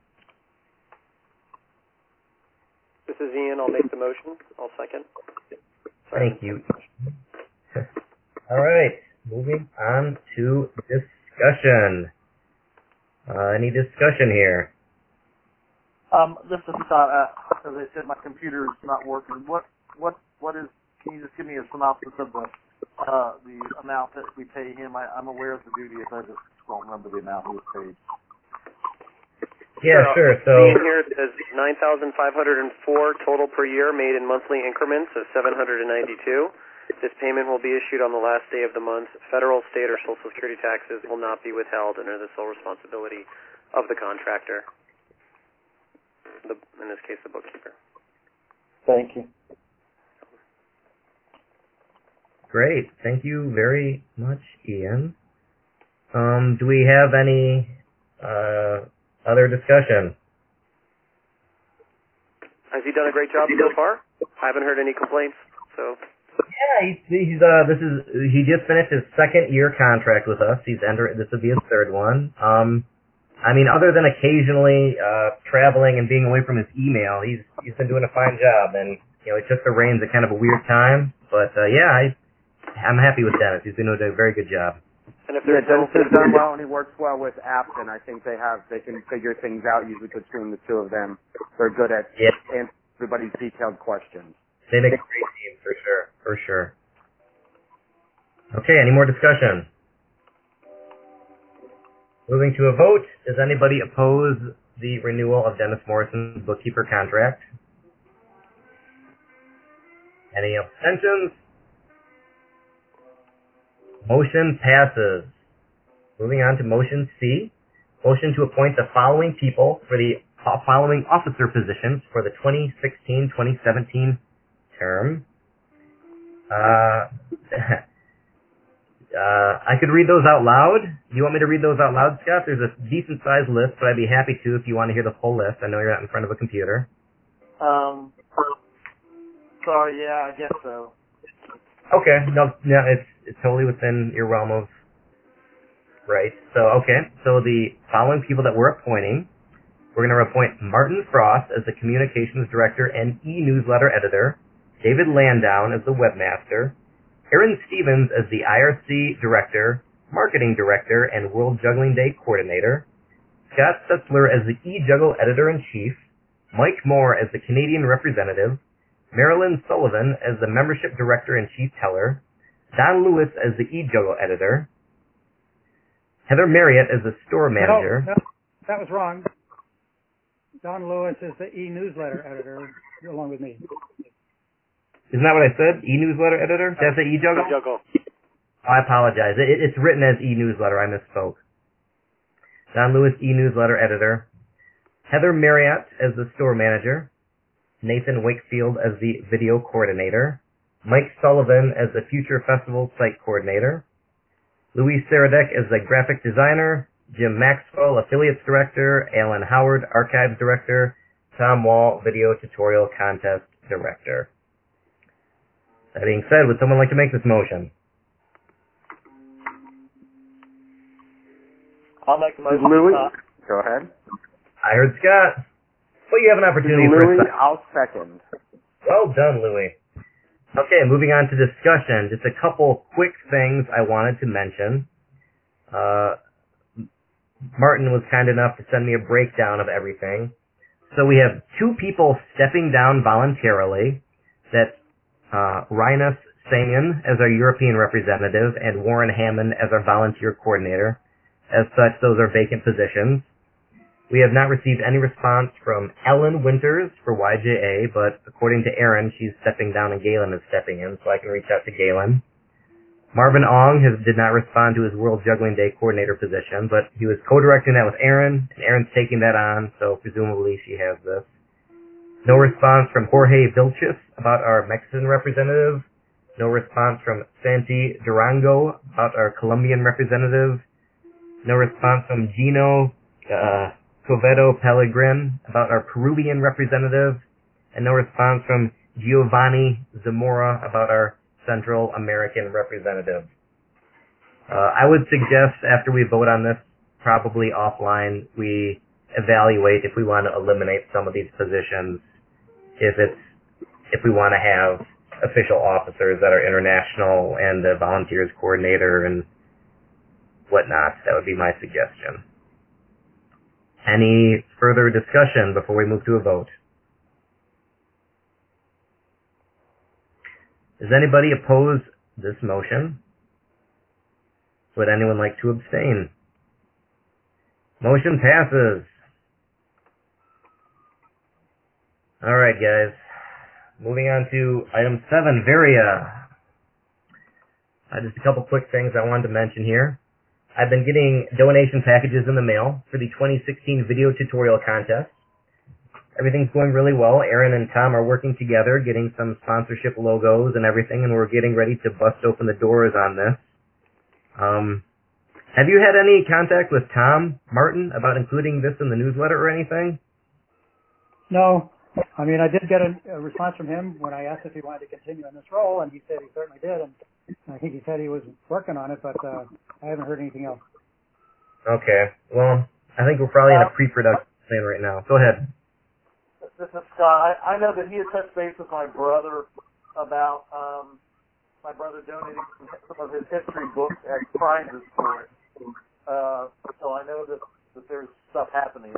This is Ian. I'll make the motion. I'll second. Sorry. Thank you. All right. Moving on to discussion. Uh, any discussion here? Um, this is Scott. Uh, as I said, my computer's not working. What, what, what is? Can you just give me a synopsis of the uh, the amount that we pay him? I, I'm aware of the duty. If I just don't remember the amount he was paid. Yeah, sure. So Ian here says nine thousand five hundred and four total per year, made in monthly increments of seven hundred and ninety-two. This payment will be issued on the last day of the month. Federal, state, or Social Security taxes will not be withheld and are the sole responsibility of the contractor. The, in this case, the bookkeeper. Thank you. great. Thank you very much, Ian. Um, do we have any uh, other discussion? Has he done a great job so far? I haven't heard any complaints, so. Yeah, he's, he's uh, this is he just finished his second year contract with us. He's entered. This will be his third one. Um, I mean, other than occasionally uh, traveling and being away from his email, he's he's been doing a fine job. And you know, he took the reins at kind of a weird time, but uh, yeah, I I'm happy with Dennis. He's been doing a very good job. And if Yeah, there's Dennis no, has done well, and he works well with Afton. I think they have they can figure things out usually between the two of them. They're good at Yeah. answering everybody's detailed questions. They make a great team for sure, for sure. Okay, any more discussion? Moving to a vote. Does anybody oppose the renewal of Dennis Morrison's bookkeeper contract? Any abstentions? Motion passes. Moving on to motion C. Motion to appoint the following people for the following officer positions for the twenty sixteen twenty seventeen term. Uh, uh, I could read those out loud. Do you want me to read those out loud, Scott? There's a decent sized list, but I'd be happy to if you want to hear the full list. I know you're not in front of a computer. Um, sorry, yeah, I guess so. Okay, no, no, it's it's totally within your realm of right. So okay, so the following people that we're appointing, we're going to appoint Martin Frost as the communications director and e-newsletter editor, David Landown as the webmaster, Aaron Stevens as the I R C director, marketing director, and World Juggling Day coordinator, Scott Setzler as the e-juggle editor-in-chief, Mike Moore as the Canadian representative, Marilyn Sullivan as the membership director and chief teller, Don Lewis as the e-juggle editor, Heather Marriott as the store manager. No, no, that was wrong. Don Lewis is the e-newsletter editor, along with me. Isn't that what I said? E-newsletter editor? Did I say e-juggle? juggle. I apologize. It, it's written as e-newsletter. I misspoke. Don Lewis, e-newsletter editor. Heather Marriott as the store manager. Nathan Wakefield as the video coordinator, Mike Sullivan as the future festival site coordinator, Louis Saradek as the graphic designer, Jim Maxwell, affiliates director, Alan Howard, archives director, Tom Wall, video tutorial contest director. That being said, would someone like to make this motion? I'll make the motion. Louis, Uh, go ahead. I heard Scott. Well, you have an opportunity for a Louis, second. I'll second. Well done, Louis. Okay, moving on to discussion. Just a couple quick things I wanted to mention. Uh, Martin was kind enough to send me a breakdown of everything. So we have two people stepping down voluntarily. That's uh, Rhinus Sayan as our European representative and Warren Hammond as our volunteer coordinator. As such, those are vacant positions. We have not received any response from Ellen Winters for Y J A, but according to Erin, she's stepping down and Galen is stepping in, so I can reach out to Galen. Marvin Ong has, did not respond to his World Juggling Day coordinator position, but he was co-directing that with Erin, and Erin's taking that on, so presumably she has this. No response from Jorge Vilches about our Mexican representative. No response from Santi Durango about our Colombian representative. No response from Gino uh, Covedo Pellegrin about our Peruvian representative. And no response from Giovanni Zamora about our Central American representative. Uh, I would suggest after we vote on this, probably offline, we evaluate if we want to eliminate some of these positions, if it's if we want to have official officers that are international and the volunteers coordinator and whatnot. That would be my suggestion. Any further discussion before we move to a vote? Does anybody oppose this motion? Would anyone like to abstain? Motion passes. Alright, guys. Moving on to item seven, Varia. Uh, just a couple quick things I wanted to mention here. I've been getting donation packages in the mail for the twenty sixteen video tutorial contest. Everything's going really well. Aaron and Tom are working together, getting some sponsorship logos and everything, and we're getting ready to bust open the doors on this. Um, have you had any contact with Tom Martin about including this in the newsletter or anything? No. I mean, I did get a, a response from him when I asked if he wanted to continue in this role, and he said he certainly did, and I think he said he was working on it, but uh, I haven't heard anything else. Okay. Well, I think we're probably in a pre-production thing right now. Go ahead. This is Scott. I, I know that he had touched base with my brother about um, my brother donating some of his history books as prizes for it. Uh, so I know that, that there's stuff happening.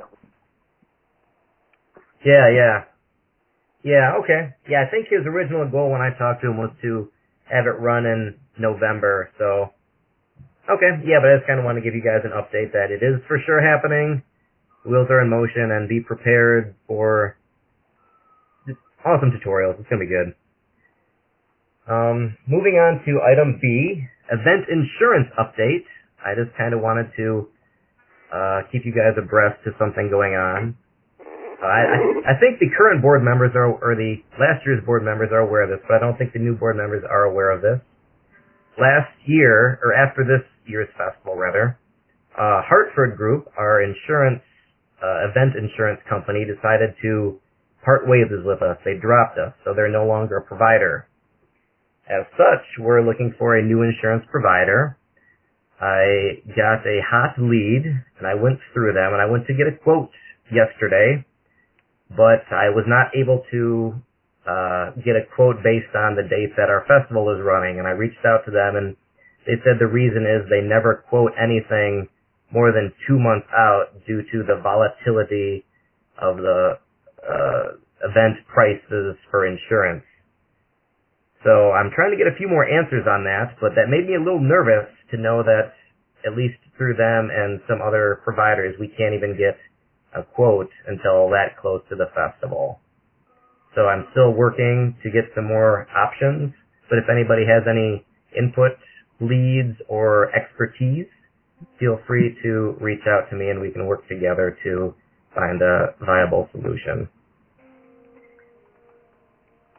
Yeah, yeah. Yeah, okay. Yeah, I think his original goal when I talked to him was to have it run in November, so... Okay, yeah, but I just kind of want to give you guys an update that it is for sure happening. Wheels are in motion, and be prepared for awesome tutorials. It's going to be good. Um, moving on to item B, event insurance update. I just kind of wanted to uh, keep you guys abreast to something going on. Uh, I, I think the current board members are, or the last year's board members are aware of this, but I don't think the new board members are aware of this. Last year, or after this year's festival, rather, uh, Hartford Group, our insurance, uh, event insurance company, decided to part ways with us. They dropped us, so they're no longer a provider. As such, we're looking for a new insurance provider. I got a hot lead, and I went through them, and I went to get a quote yesterday, but I was not able to uh, get a quote based on the dates that our festival is running, and I reached out to them, and they said the reason is they never quote anything more than two months out due to the volatility of the uh, event prices for insurance. So I'm trying to get a few more answers on that, but that made me a little nervous to know that at least through them and some other providers, we can't even get a quote until that close to the festival. So I'm still working to get some more options, but if anybody has any input, leads, or expertise, feel free to reach out to me and we can work together to find a viable solution.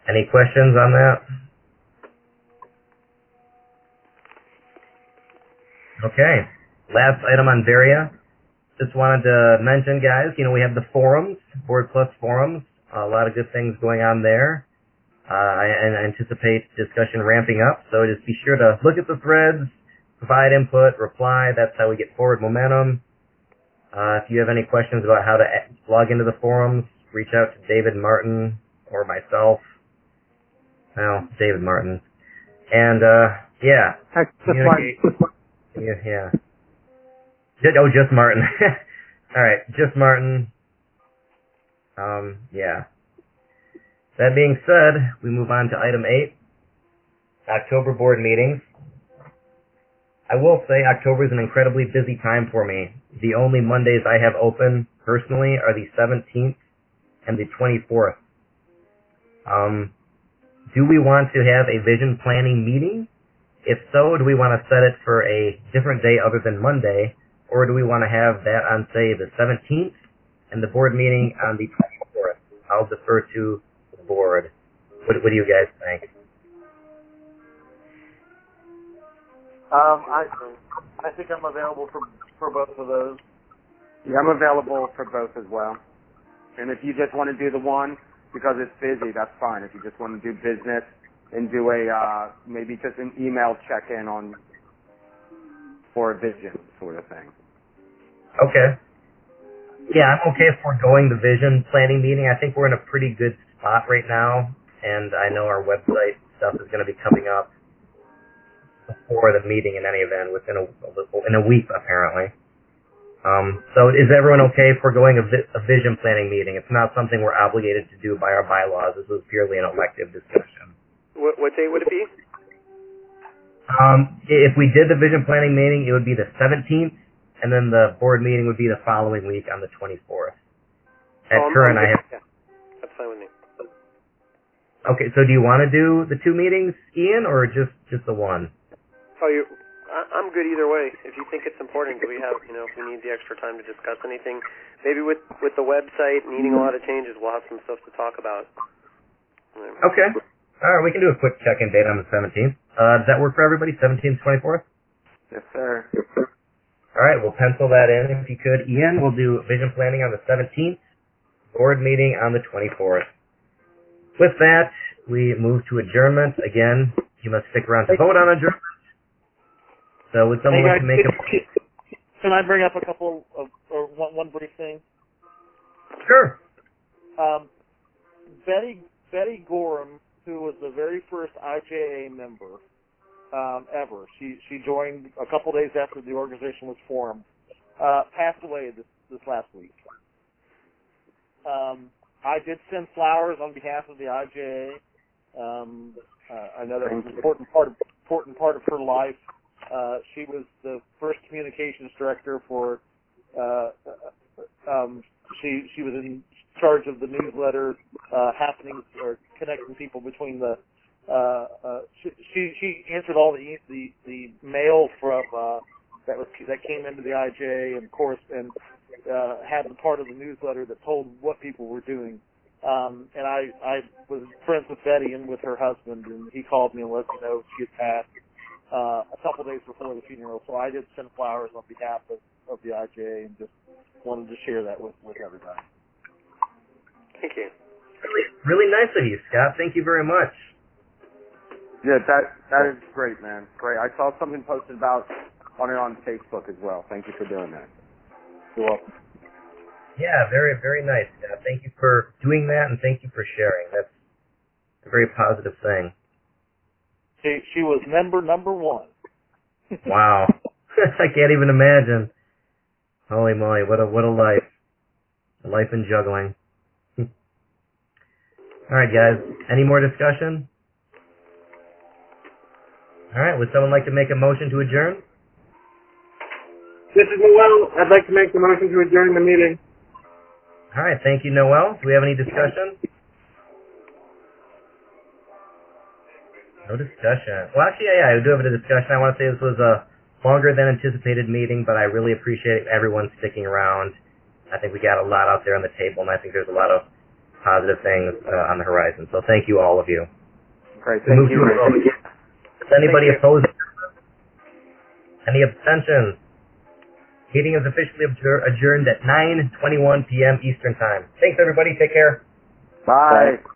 Any questions on that? Okay. Last item on Varia. Just wanted to mention, guys, you know, we have the forums, Board Plus forums. A lot of good things going on there. Uh, I, and I anticipate discussion ramping up, so just be sure to look at the threads, provide input, reply. That's how we get forward momentum. Uh, if you have any questions about how to log into the forums, reach out to David Martin or myself. Well, David Martin. And, uh, yeah. Communicate. Yeah, yeah. Just, oh, just Martin. All right, just Martin. Um, yeah. That being said, we move on to item eight, October board meetings. I will say October is an incredibly busy time for me. The only Mondays I have open personally are the seventeenth and the twenty-fourth. Um, do we want to have a vision planning meeting? If so, do we want to set it for a different day other than Monday, or do we want to have that on, say, the seventeenth and the board meeting on the twenty-fourth? I'll defer to the board. What, what do you guys think? Um, I I think I'm available for for both of those. Yeah, I'm available for both as well. And if you just want to do the one because it's busy, that's fine. If you just want to do business and do a uh, maybe just an email check-in on for a vision sort of thing. Okay. Yeah, I'm okay foregoing the vision planning meeting. I think we're in a pretty good spot right now, and I know our website stuff is going to be coming up before the meeting in any event, within a, in a week apparently. Um, so is everyone okay foregoing a, vi- a vision planning meeting? It's not something we're obligated to do by our bylaws. This was purely an elective discussion. What, what date would it be? Um, if we did the vision planning meeting, it would be the seventeenth, and then the board meeting would be the following week on the twenty-fourth. At oh, current, I'm, I have... Yeah, that's fine with me. Okay, so do you want to do the two meetings, Ian, or just, just the one? Oh, you, I, I'm good either way. If you think it's important, do we have, you know, if we need the extra time to discuss anything, maybe with, with the website needing a lot of changes, we'll have some stuff to talk about. Okay. All right, we can do a quick check-in date on the seventeenth. Uh, does that work for everybody, seventeenth, twenty-fourth? Yes, sir. All right, we'll pencil that in if you could. Ian, we'll do vision planning on the seventeenth, board meeting on the twenty-fourth. With that, we move to adjournment. Again, you must stick around to vote on adjournment. So would someone hey like guys, to make a... Can I bring up a couple of, or one, one brief thing? Sure. Um, Betty Betty Gorham, who was the very first I J A member um, ever, she she joined a couple days after the organization was formed, uh, passed away this this last week. Um, I did send flowers on behalf of the I J A. Um, uh, I know that was an important part of, important part of her life. Uh, she was the first communications director for. Uh, um, she she was in charge of the newsletter uh, happenings or connecting people between the. Uh, uh, she, she she answered all the the the mail from uh, that was that came into the I J A, and of course and uh, had the part of the newsletter that told what people were doing. Um, and I I was friends with Betty and with her husband, and he called me and let me know she had passed uh, a couple days before the funeral. So I did send flowers on behalf of, of the I J A and just wanted to share that with, with everybody. Thank you. Really, really nice of you, Scott. Thank you very much. Yeah, that that is great, man. Great. I saw something posted about on it on Facebook as well. Thank you for doing that. You're welcome. Yeah, very, very nice, Scott. Thank you for doing that, and thank you for sharing. That's a very positive thing. She she was member number one. Wow. I can't even imagine. Holy moly, what a what a life. A life in juggling. All right, guys. Any more discussion? All right, would someone like to make a motion to adjourn? This is Noel. I'd like to make the motion to adjourn the meeting. All right, thank you, Noel. Do we have any discussion? No discussion. Well, actually, yeah, yeah, I do have a discussion. I want to say this was a longer than anticipated meeting, but I really appreciate everyone sticking around. I think we got a lot out there on the table, and I think there's a lot of positive things uh, on the horizon. So thank you, all of you. Great. We Thank move you. to a vote. Is anybody opposed? Any abstentions? Meeting is officially adjourned at nine twenty-one p.m. Eastern Time. Thanks, everybody. Take care. Bye. Bye.